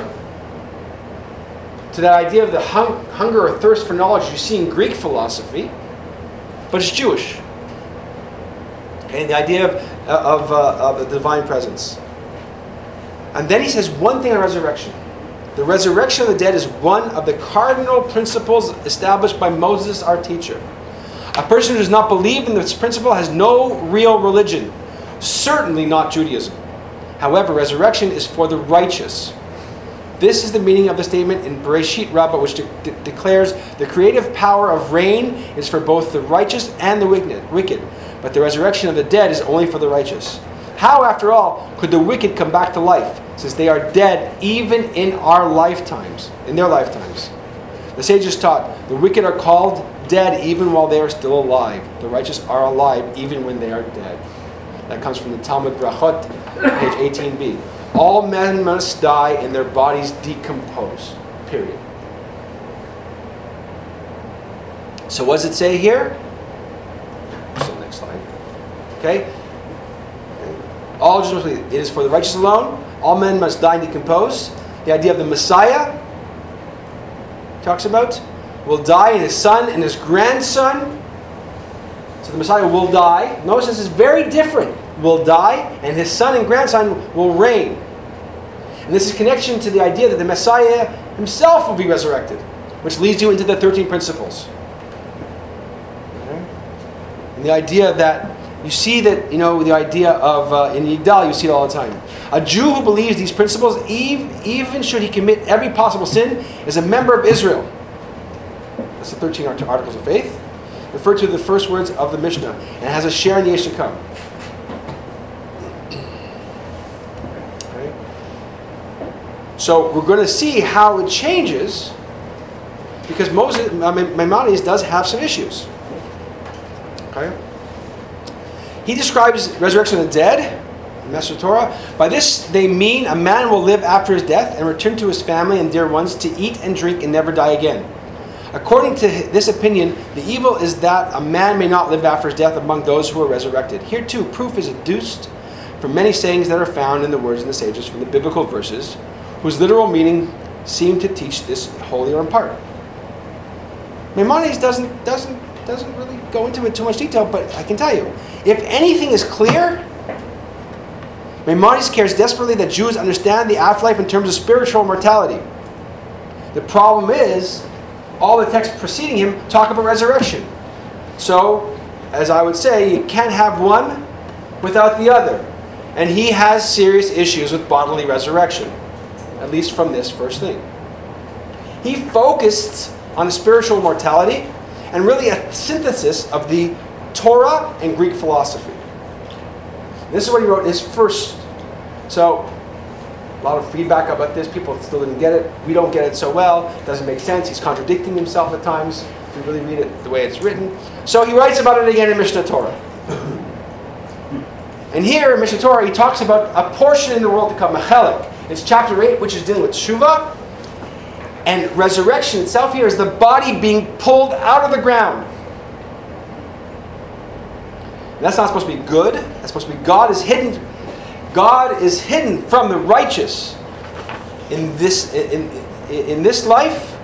to that idea of the hung, hunger or thirst for knowledge you see in Greek philosophy, but it's Jewish. Okay, the idea of, of, uh, of the divine presence. And then he says one thing on resurrection. The resurrection of the dead is one of the cardinal principles established by Moses, our teacher. A person who does not believe in this principle has no real religion, certainly not Judaism. However, resurrection is for the righteous. This is the meaning of the statement in Bereshit Rabbah, which de- de- declares the creative power of rain is for both the righteous and the wicked, but the resurrection of the dead is only for the righteous. How, after all, could the wicked come back to life, since they are dead even in our lifetimes, in their lifetimes? The sages taught, the wicked are called dead even while they are still alive. The righteous are alive even when they are dead. That comes from the Talmud Brachot, page eighteen b. All men must die and their bodies decompose. period. So what does it say here? So next slide. Okay. All just it is for the righteous alone. All men must die and decompose. The idea of the Messiah talks about will die, and his son and his grandson. So the Messiah will die. Notice this is very different. Will die, and his son and grandson will reign. And this is connection to the idea that the Messiah himself will be resurrected, which leads you into the thirteen principles. Okay? And the idea that you see that, you know, the idea of, uh, in Yigdal, you see it all the time. A Jew who believes these principles, even should he commit every possible sin, is a member of Israel. That's the thirteen articles of faith. Refer to the first words of the Mishnah, and has a share in the age to come. Okay. So we're going to see how it changes, because Moses, Maimonides does have some issues. Okay. He describes resurrection of the dead, in Master Torah. By this they mean a man will live after his death and return to his family and dear ones to eat and drink and never die again. According to this opinion, the evil is that a man may not live after his death among those who are resurrected. Here too, proof is adduced from many sayings that are found in the words of the sages from the biblical verses, whose literal meaning seem to teach this wholly or in part. Maimonides doesn't doesn't doesn't really go into it too much detail, but I can tell you, if anything is clear, Maimonides cares desperately that Jews understand the afterlife in terms of spiritual mortality. The problem is, all the texts preceding him talk about resurrection. So, as I would say, you can't have one without the other. And he has serious issues with bodily resurrection, at least from this first thing. He focused on the spiritual mortality and really a synthesis of the Torah and Greek philosophy. This is what he wrote in his first. So, a lot of feedback about this. People still didn't get it. We don't get it so well. It doesn't make sense. He's contradicting himself at times, if you really read it the way it's written. So he writes about it again in Mishnah Torah. And here in Mishnah Torah, he talks about a portion in the world to come, Machelek. It's chapter eight, which is dealing with Shuvah. And resurrection itself here is the body being pulled out of the ground. And that's not supposed to be good. That's supposed to be God is hidden. God is hidden from the righteous in this in, in, in this life.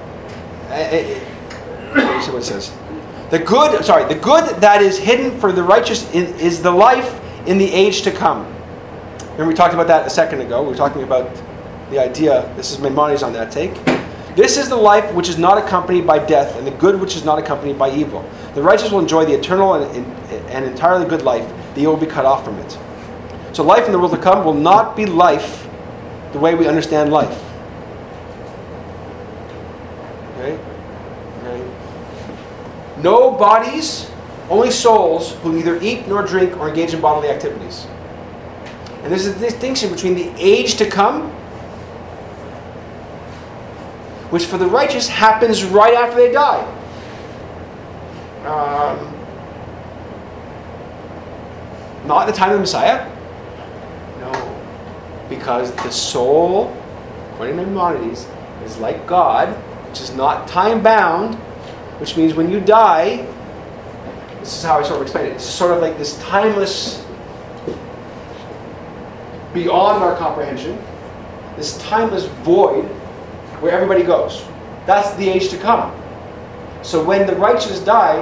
Let me see what it says. The good, sorry, the good that is hidden for the righteous in, is the life in the age to come. Remember we talked about that a second ago. We were talking about the idea. This is Maimonides on that take. This is the life which is not accompanied by death, and the good which is not accompanied by evil. The righteous will enjoy the eternal and, and, and entirely good life. The evil will be cut off from it. So life in the world to come will not be life the way we understand life. Okay? Okay? No bodies, only souls who neither eat nor drink or engage in bodily activities. And there's a distinction between the age to come, which for the righteous happens right after they die. Um, not at the time of the Messiah. No. Because the soul, according to Maimonides, is like God, which is not time-bound, which means when you die, this is how I sort of explain it, it's sort of like this timeless, beyond our comprehension, this timeless void where everybody goes. That's the age to come. So when the righteous die,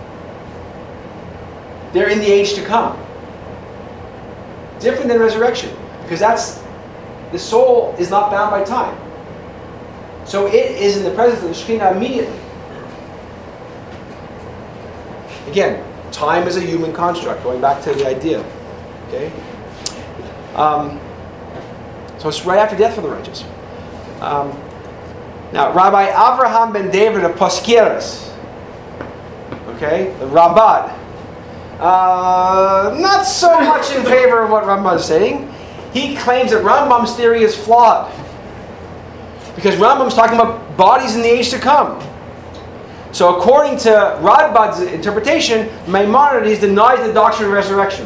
they're in the age to come. Different than resurrection, because that's the soul is not bound by time. So it is in the presence of the Shekhinah immediately. Again, time is a human construct, going back to the idea. Okay? Um, so it's right after death for the righteous. Um, now, Rabbi Avraham ben David of Poskeres, okay, the Rabbad, uh, not so much in favor of what Rambam is saying. He claims that Rambam's theory is flawed, because Rambam's talking about bodies in the age to come. So according to Radbad's interpretation, Maimonides denies the doctrine of resurrection.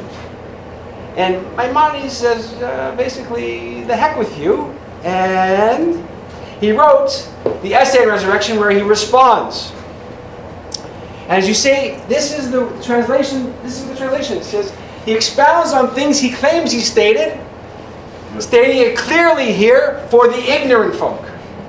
And Maimonides says, uh, basically, the heck with you. And he wrote the essay on resurrection where he responds. And as you say, this is the translation, this is the translation. It says, he expounds on things he claims he stated, stating it clearly here for the ignorant folk.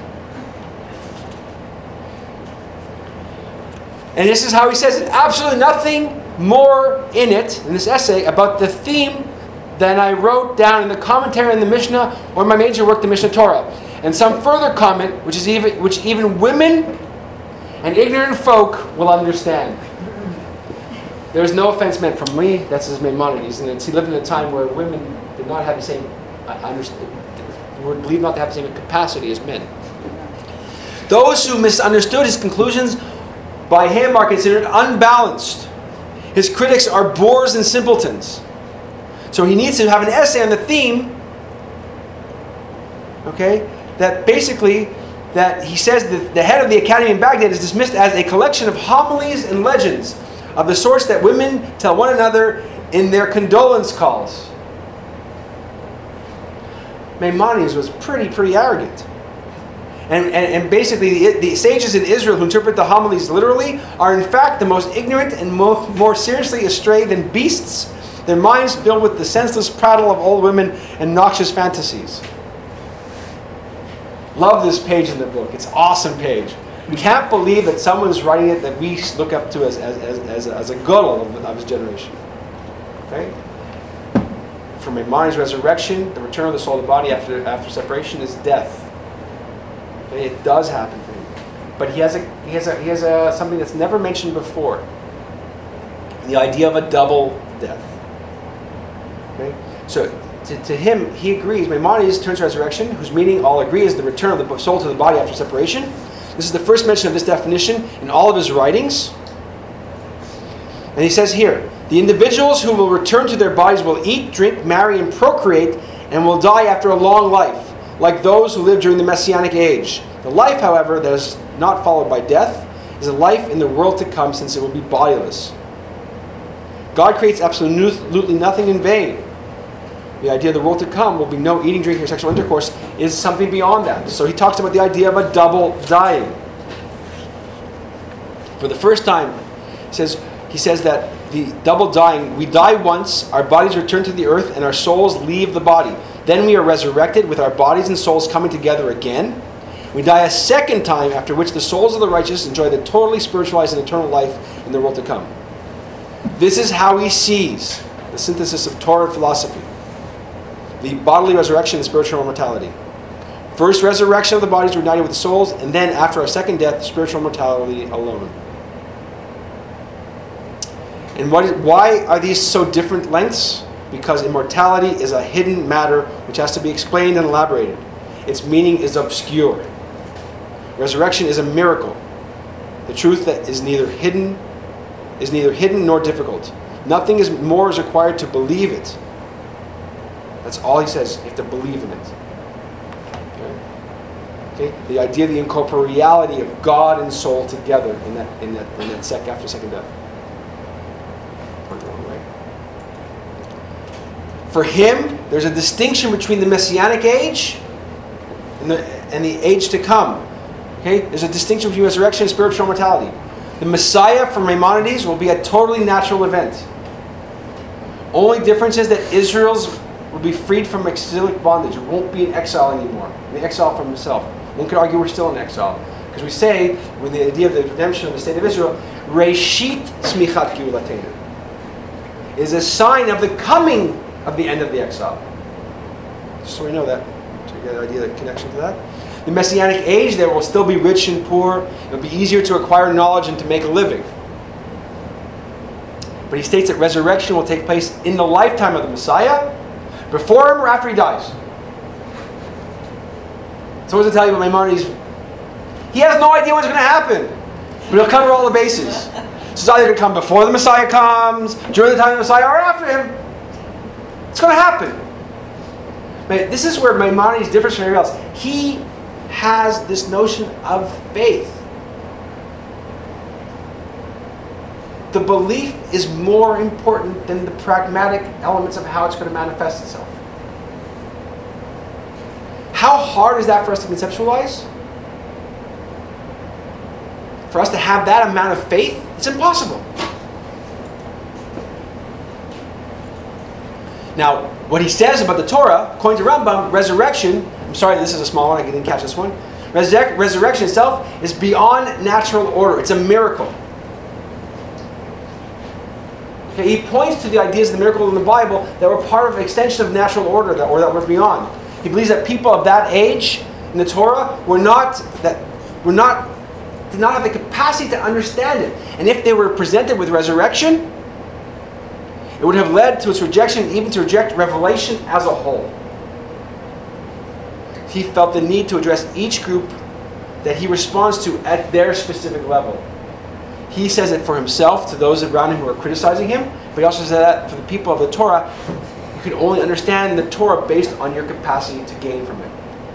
And this is how he says it. Absolutely nothing more in it, in this essay, about the theme than I wrote down in the commentary on the Mishnah or my major work, the Mishnah Torah. And some further comment, which is even which even women and ignorant folk will understand. There is no offense meant from me. That's his Maimonides, and it's, he lived in a time where women did not have the same, I understand, were believed not to have the same capacity as men. Those who misunderstood his conclusions by him are considered unbalanced. His critics are boors and simpletons. So he needs to have an essay on the theme, okay, that basically, that he says that the head of the academy in Baghdad is dismissed as a collection of homilies and legends of the sorts that women tell one another in their condolence calls. Maimonides was pretty, pretty arrogant. And, and, and basically, the, the sages in Israel who interpret the homilies literally are in fact the most ignorant and mo- more seriously astray than beasts, their minds filled with the senseless prattle of old women and noxious fantasies. Love this page in the book. It's an awesome page. We can't believe that someone's writing it that we look up to as, as, as, as, a, as a gadol of, of his generation. Okay? From Maimonides' resurrection, the return of the soul to the body after, after separation is death. Okay? It does happen for him. But he has a he has a he has a something that's never mentioned before. The idea of a double death. Okay? So to, to him, he agrees. Maimonides turns to resurrection, whose meaning all agree is the return of the soul to the body after separation. This is the first mention of this definition in all of his writings. And he says here, the individuals who will return to their bodies will eat, drink, marry, and procreate, and will die after a long life, like those who lived during the Messianic age. The life, however, that is not followed by death, is a life in the world to come, since it will be bodiless. God creates absolutely nothing in vain. The idea of the world to come will be no eating, drinking, or sexual intercourse is something beyond that. So he talks about the idea of a double dying. For the first time, he says, he says that the double dying, we die once, our bodies return to the earth, and our souls leave the body. Then we are resurrected with our bodies and souls coming together again. We die a second time, after which the souls of the righteous enjoy the totally spiritualized and eternal life in the world to come. This is how he sees the synthesis of Torah and philosophy. The bodily resurrection and spiritual immortality. First resurrection of the bodies reunited with the souls, and then after our second death, spiritual immortality alone. And what is, why are these so different lengths? Because immortality is a hidden matter which has to be explained and elaborated. Its meaning is obscure. Resurrection is a miracle. The truth that is neither hidden is neither hidden nor difficult. Nothing is more is required to believe it. That's all he says. You have to believe in it. Okay? Okay? The idea of the incorporeality of God and soul together in that in that in that sec after second death. For him, there's a distinction between the Messianic age and the and the age to come. Okay? There's a distinction between resurrection and spiritual mortality. The Messiah for Maimonides will be a totally natural event. Only difference is that Israel's will be freed from exilic bondage. It won't be in exile anymore. In exile from himself. One could argue we're still in exile. Because we say, with the idea of the redemption of the state of Israel, Reshit Smichat Geulatenu is a sign of the coming of the end of the exile. Just so we know that. So you get an idea of the connection to that. The Messianic age, there will still be rich and poor. It'll be easier to acquire knowledge and to make a living. But he states that resurrection will take place in the lifetime of the Messiah, before him or after he dies. So what does it tell you about Maimonides? He has no idea what's going to happen. But he'll cover all the bases. So it's either going to come before the Messiah comes, during the time of the Messiah, or after him. It's going to happen. But this is where Maimonides differs from everybody else. He has this notion of faith. The belief is more important than the pragmatic elements of how it's going to manifest itself. How hard is that for us to conceptualize? for us to have that amount of faith, it's impossible. Now, what he says about the Torah, according to Rambam, resurrection, I'm sorry, this is a small one, I didn't catch this one. Resur- resurrection itself is beyond natural order. It's a miracle. Okay, he points to the ideas of the miracle in the Bible that were part of an extension of natural order that, or that were beyond. He believes that people of that age in the Torah were not, that were not, did not have the capacity to understand it. And if they were presented with resurrection, it would have led to its rejection, even to reject revelation as a whole. He felt the need to address each group that he responds to at their specific level. He says it for himself to those around him who are criticizing him, but he also says that for the people of the Torah, you can only understand the Torah based on your capacity to gain from it.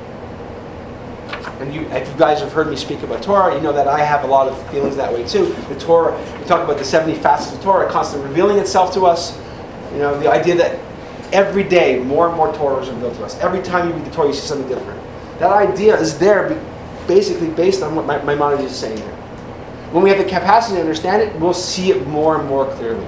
And you, if you guys have heard me speak about Torah, you know that I have a lot of feelings that way too. The Torah, we talk about the seventy facets of Torah, constantly revealing itself to us. You know, the idea that every day more and more Torah is revealed to us. Every time you read the Torah, you see something different. That idea is there basically based on what Maimonides is saying here. When we have the capacity to understand it, we'll see it more and more clearly.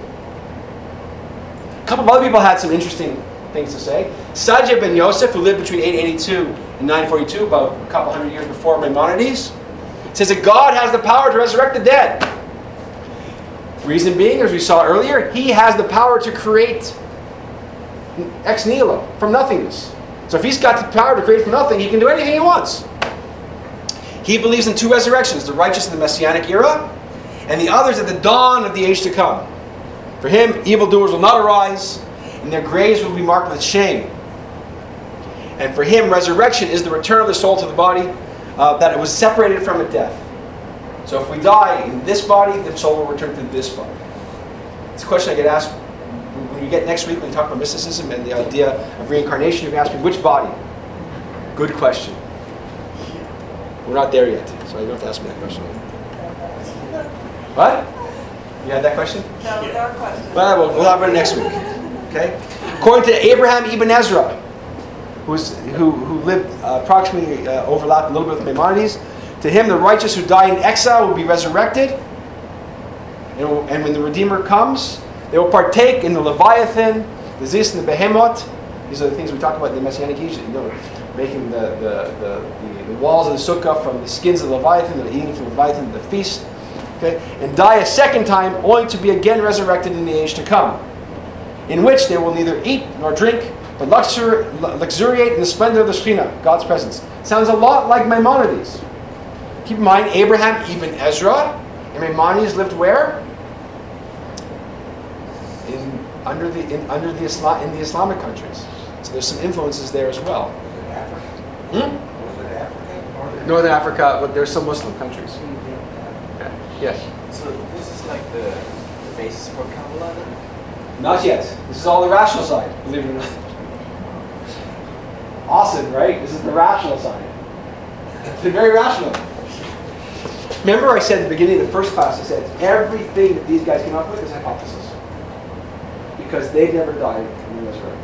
A couple of other people had some interesting things to say. Sajjah ben Yosef, who lived between eight eighty-two and nine forty-two, about a couple hundred years before Maimonides, says that God has the power to resurrect the dead. Reason being, as we saw earlier, he has the power to create ex nihilo, from nothingness. So if he's got the power to create from nothing, he can do anything he wants. He believes in two resurrections, the righteous in the Messianic era, and the others at the dawn of the age to come. For him, evildoers will not arise, and their graves will be marked with shame. And for him, resurrection is the return of the soul to the body, uh, that it was separated from at death. So if we die in this body, the soul will return to this body. It's a question I get asked when you get next week when we talk about mysticism and the idea of reincarnation. You can ask me, which body? Good question. We're not there yet, so you don't have to ask me that question. What? You had that question? That was our question. Well, we'll, we'll have it next week. Okay? According to Abraham ibn Ezra, who's, who, who lived uh, approximately uh, overlapped a little bit with Maimonides, to him the righteous who die in exile will be resurrected. And, will, and when the Redeemer comes, they will partake in the Leviathan, the Zis, and the Behemoth. These are the things we talk about in the Messianic Egypt. You know, making the, the, the, the, the walls of the sukkah from the skins of the Leviathan, that are eating from the Leviathan at the feast. Okay? And die a second time, only to be again resurrected in the age to come, in which they will neither eat nor drink, but luxur- luxuriate in the splendor of the Shekhinah, God's presence. Sounds a lot like Maimonides. Keep in mind, Abraham ibn Ezra and Maimonides lived where? In under the in under the Islam in the Islamic countries. So there's some influences there as well. Was it Africa? Hmm? Was it Africa? Northern Northern Africa, but there's some Muslim countries. Yeah. Yes. So this is like the, the basis for Kabbalah then? Not yet. This is all the rational side, believe it or not. Awesome, right? This is the rational side. It's very rational. Remember I said at the beginning of the first class, I said everything that these guys came up with is hypothesis. Because they've never died and been resurrected.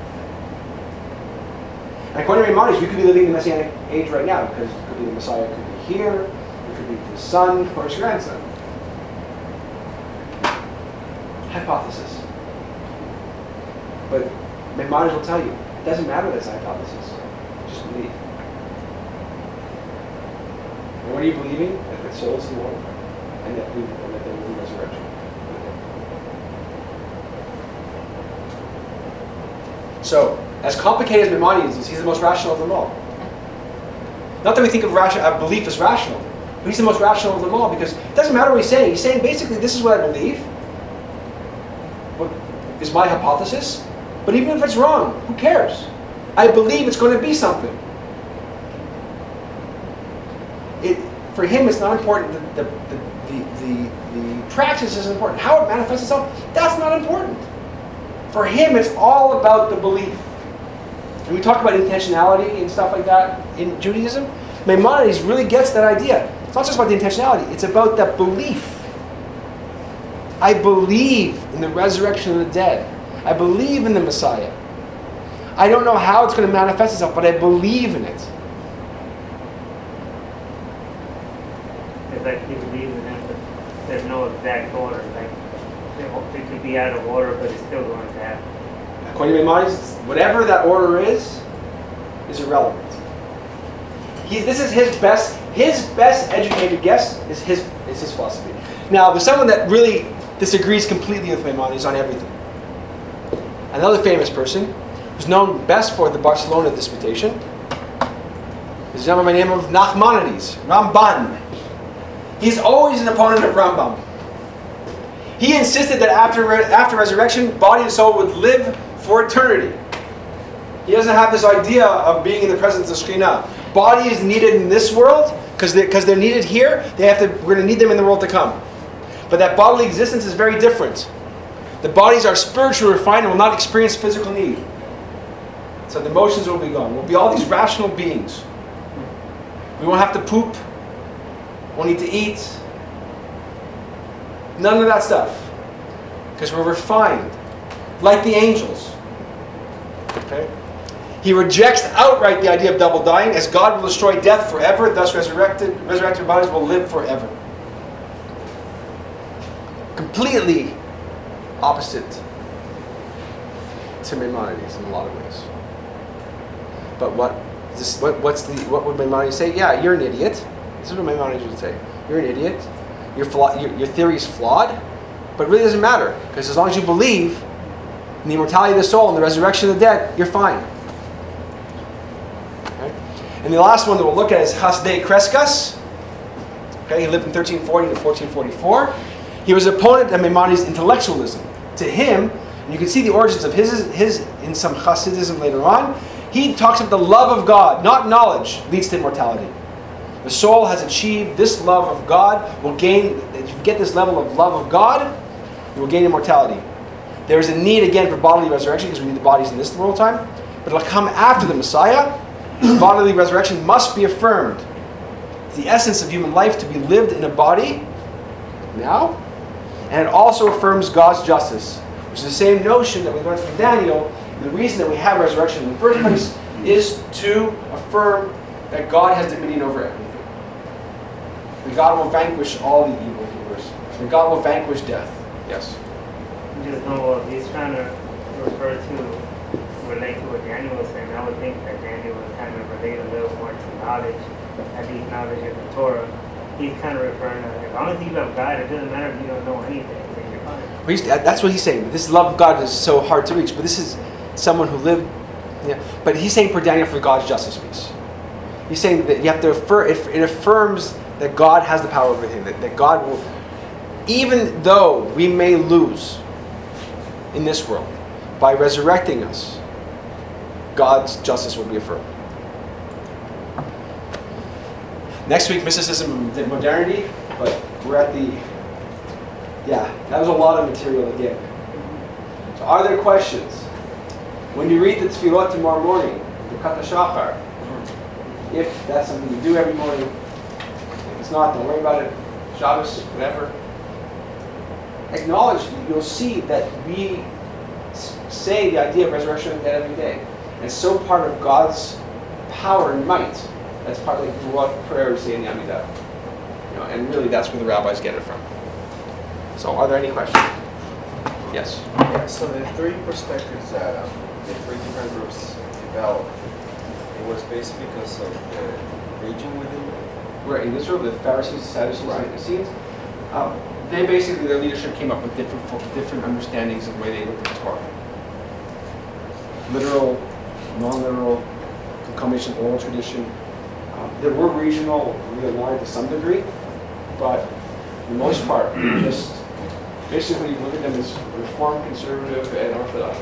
And according to Maimonides, we could be living in the Messianic age right now, because it could be the Messiah could be here, it could be his son or his grandson. Hypothesis. But Maimonides will tell you, it doesn't matter that it's a hypothesis. Just believe. And what are you believing? That the soul is immortal, and that, we, and that there will be resurrection. So, as complicated as Maimonides is, he's the most rational of them all. Not that we think of ration, uh, belief as rational, but he's the most rational of them all, because it doesn't matter what he's saying. He's saying basically, this is what I believe. What is my hypothesis? But even if it's wrong, who cares? I believe it's going to be something. It, for him, it's not important. The, the, the, the, the practice is important. How it manifests itself, that's not important. For him, it's all about the belief. And we talk about intentionality and stuff like that in Judaism. Maimonides really gets that idea. It's not just about the intentionality. It's about that belief. I believe in the resurrection of the dead. I believe in the Messiah. I don't know how it's going to manifest itself, but I believe in it. It's like he believes in him, but there's no exact order. Like it could be out of order, but it's still going to happen. According to Maimonides, whatever that order is, is irrelevant. He's, this is his best, his best educated guess is his is his philosophy. Now, there's someone that really disagrees completely with Maimonides on everything. Another famous person, who's known best for the Barcelona disputation, is a gentleman by the name of Nachmanides, Ramban. He's always an opponent of Rambam. He insisted that after after resurrection, body and soul would live for eternity. He doesn't have this idea of being in the presence of Shekhinah. Body is needed in this world because they, because they're needed here. They have to. We're going to need them in the world to come. But that bodily existence is very different. The bodies are spiritually refined and will not experience physical need. So the emotions will be gone. We'll be all these rational beings. We won't have to poop. Won't need to eat. None of that stuff. Because we're refined. Like the angels. Okay? He rejects outright the idea of double dying, as God will destroy death forever, thus resurrected, resurrected bodies will live forever. Completely opposite to Maimonides in a lot of ways. But what, this, what what's the what would Maimonides say? Yeah, you're an idiot. This is what Maimonides would say. You're an idiot. Your, flaw, your, your theory is flawed, but it really doesn't matter. Because as long as you believe in the immortality of the soul and the resurrection of the dead, you're fine. Okay? And the last one that we'll look at is Hasdai Crescas. Okay, he lived from thirteen forty to fourteen forty-four. He was an opponent of Maimonides' intellectualism. To him, and you can see the origins of his, his in some Hasidism later on, he talks about the love of God, not knowledge, leads to immortality. The soul has achieved this love of God, will gain, if you get this level of love of God, you will gain immortality. There is a need again for bodily resurrection because we need the bodies in this world time, but it'll come after the Messiah. Bodily resurrection must be affirmed. It's the essence of human life to be lived in a body now, and it also affirms God's justice, which is the same notion that we learned from Daniel. The reason that we have resurrection in the first place is to affirm that God has dominion over everything. And God will vanquish all the evil doers. And God will vanquish death. Yes? Just know if he's trying to refer to, relate to what Daniel was saying, I would think that Daniel was kind of relate a little more to knowledge, at least knowledge of the Torah. He's kind of referring to, as long as you love God, it doesn't matter if you don't know anything, then you're fine. Well, he's, that's what he's saying. This love of God is so hard to reach, but this is someone who lived, yeah. But he's saying for Daniel for God's justice piece. He's saying that you have to affirm, it, it affirms that God has the power over everything, that, that God will, even though we may lose in this world, by resurrecting us, God's justice will be affirmed. Next week, mysticism and modernity, but we're at the, yeah, that was a lot of material again. So are there questions? When you read the Tefillot tomorrow morning, the Kat HaShachar, if that's something you do every morning, if it's not, don't worry about it. Shabbos, whatever. Acknowledge, you'll see that we say the idea of resurrection of the dead every day. And it's so part of God's power and might. That's partly what prayer we say in the Amidah. You know, and really that's where the rabbis get it from. So are there any questions? Yes? Yeah, so the three perspectives that um, the three different groups developed, it was basically because of the region within it? Right, in Israel, the Pharisees, Sadducees, Right. and Essenes, um, they basically, their leadership came up with different different understandings of the way they looked at the Torah. Literal, non-literal, combination of oral tradition. Um, there were regional realigned to some degree, but for the most part, we just basically look at them as Reform, Conservative, and Orthodox.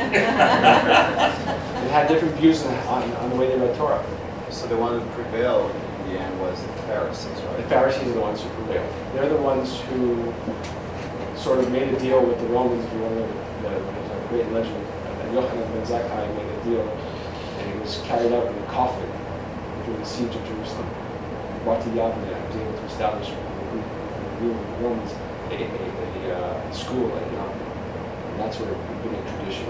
They had different views on, on, on the way they read Torah. So the one that prevailed in the end was the Pharisees, right? The Pharisees are the ones who prevailed. They're the ones who sort of made a deal with the Romans, if you want to know, the, there's a great legend that Yochanan ben Zakkai made a deal, and it was carried out in a coffin during the siege of Jerusalem. Brought to Yavne and was able to establish with the Romans a, a, a, a school at Yavne. And that's where it's been a tradition.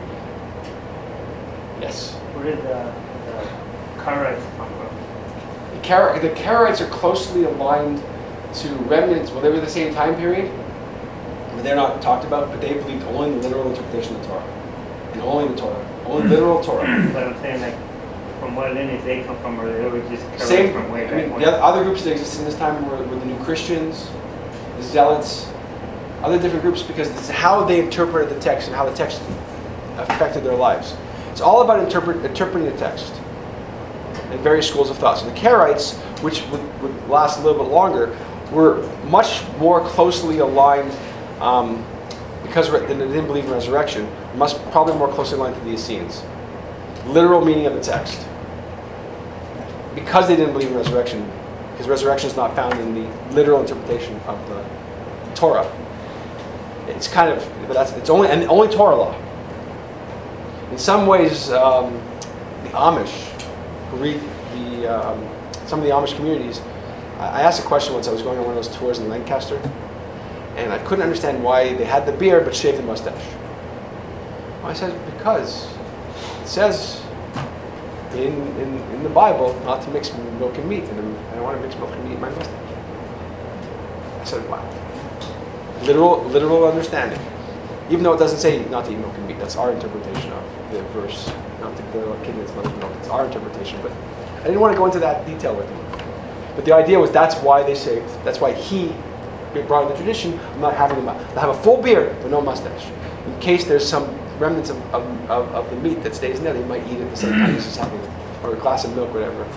Yes? Where did the, the current come from? The, Kara, the Karaites are closely aligned to remnants. Well, they were the same time period, but they're not talked about. But they believed only in the literal interpretation of the Torah, and only the Torah, only literal Torah. But I'm saying, like, from what lineage they come from, or they were just carried Same. from way I back mean, when? the other, other groups that existed in this time were, were the New Christians, the Zealots, other different groups, because this is how they interpreted the text and how the text affected their lives. It's all about interpret, interpreting the text and various schools of thought. So the Karaites, which would, would last a little bit longer, were much more closely aligned, um, because they didn't believe in resurrection, must probably more closely aligned to the Essenes. Literal meaning of the text. Because they didn't believe in resurrection, because resurrection is not found in the literal interpretation of the Torah. It's kind of, but that's it's only and only Torah law. In some ways, um, the Amish who read the um, some of the Amish communities. I asked a question once. I was going on one of those tours in Lancaster, and I couldn't understand why they had the beard but shaved the mustache. Well, I said because it says in, in in the Bible not to mix milk and meat, and I don't want to mix milk and meat in my mustache. I said, wow. Literal, literal understanding. Even though it doesn't say not to eat milk and meat, that's our interpretation of the verse. Not to boil a kid in its mother's milk. It's our interpretation. But I didn't want to go into that detail with him. But the idea was that's why they say, that's why he brought in the tradition of not having them. They'll have a full beard but no mustache. In case there's some remnants of, of, of, of the meat that stays in there, they might eat it at the same time as just having it, or a glass of milk, whatever.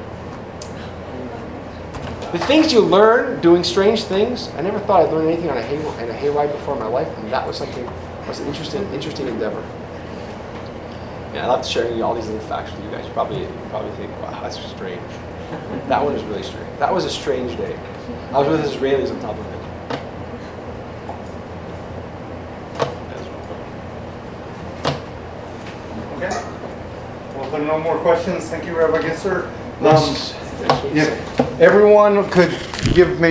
The things you learn doing strange things, I never thought I'd learn anything on a hay, on a hayride before in my life, and that was something, was an interesting, interesting endeavor. Yeah, I love sharing all these little facts with you guys. You probably, you probably think, wow, that's strange. That one was really strange. That was a strange day. I was with Israelis on top of it. Okay. Well, if there are no more questions, thank you, Rabbi Gisser. Yes. Um, if everyone could give maybe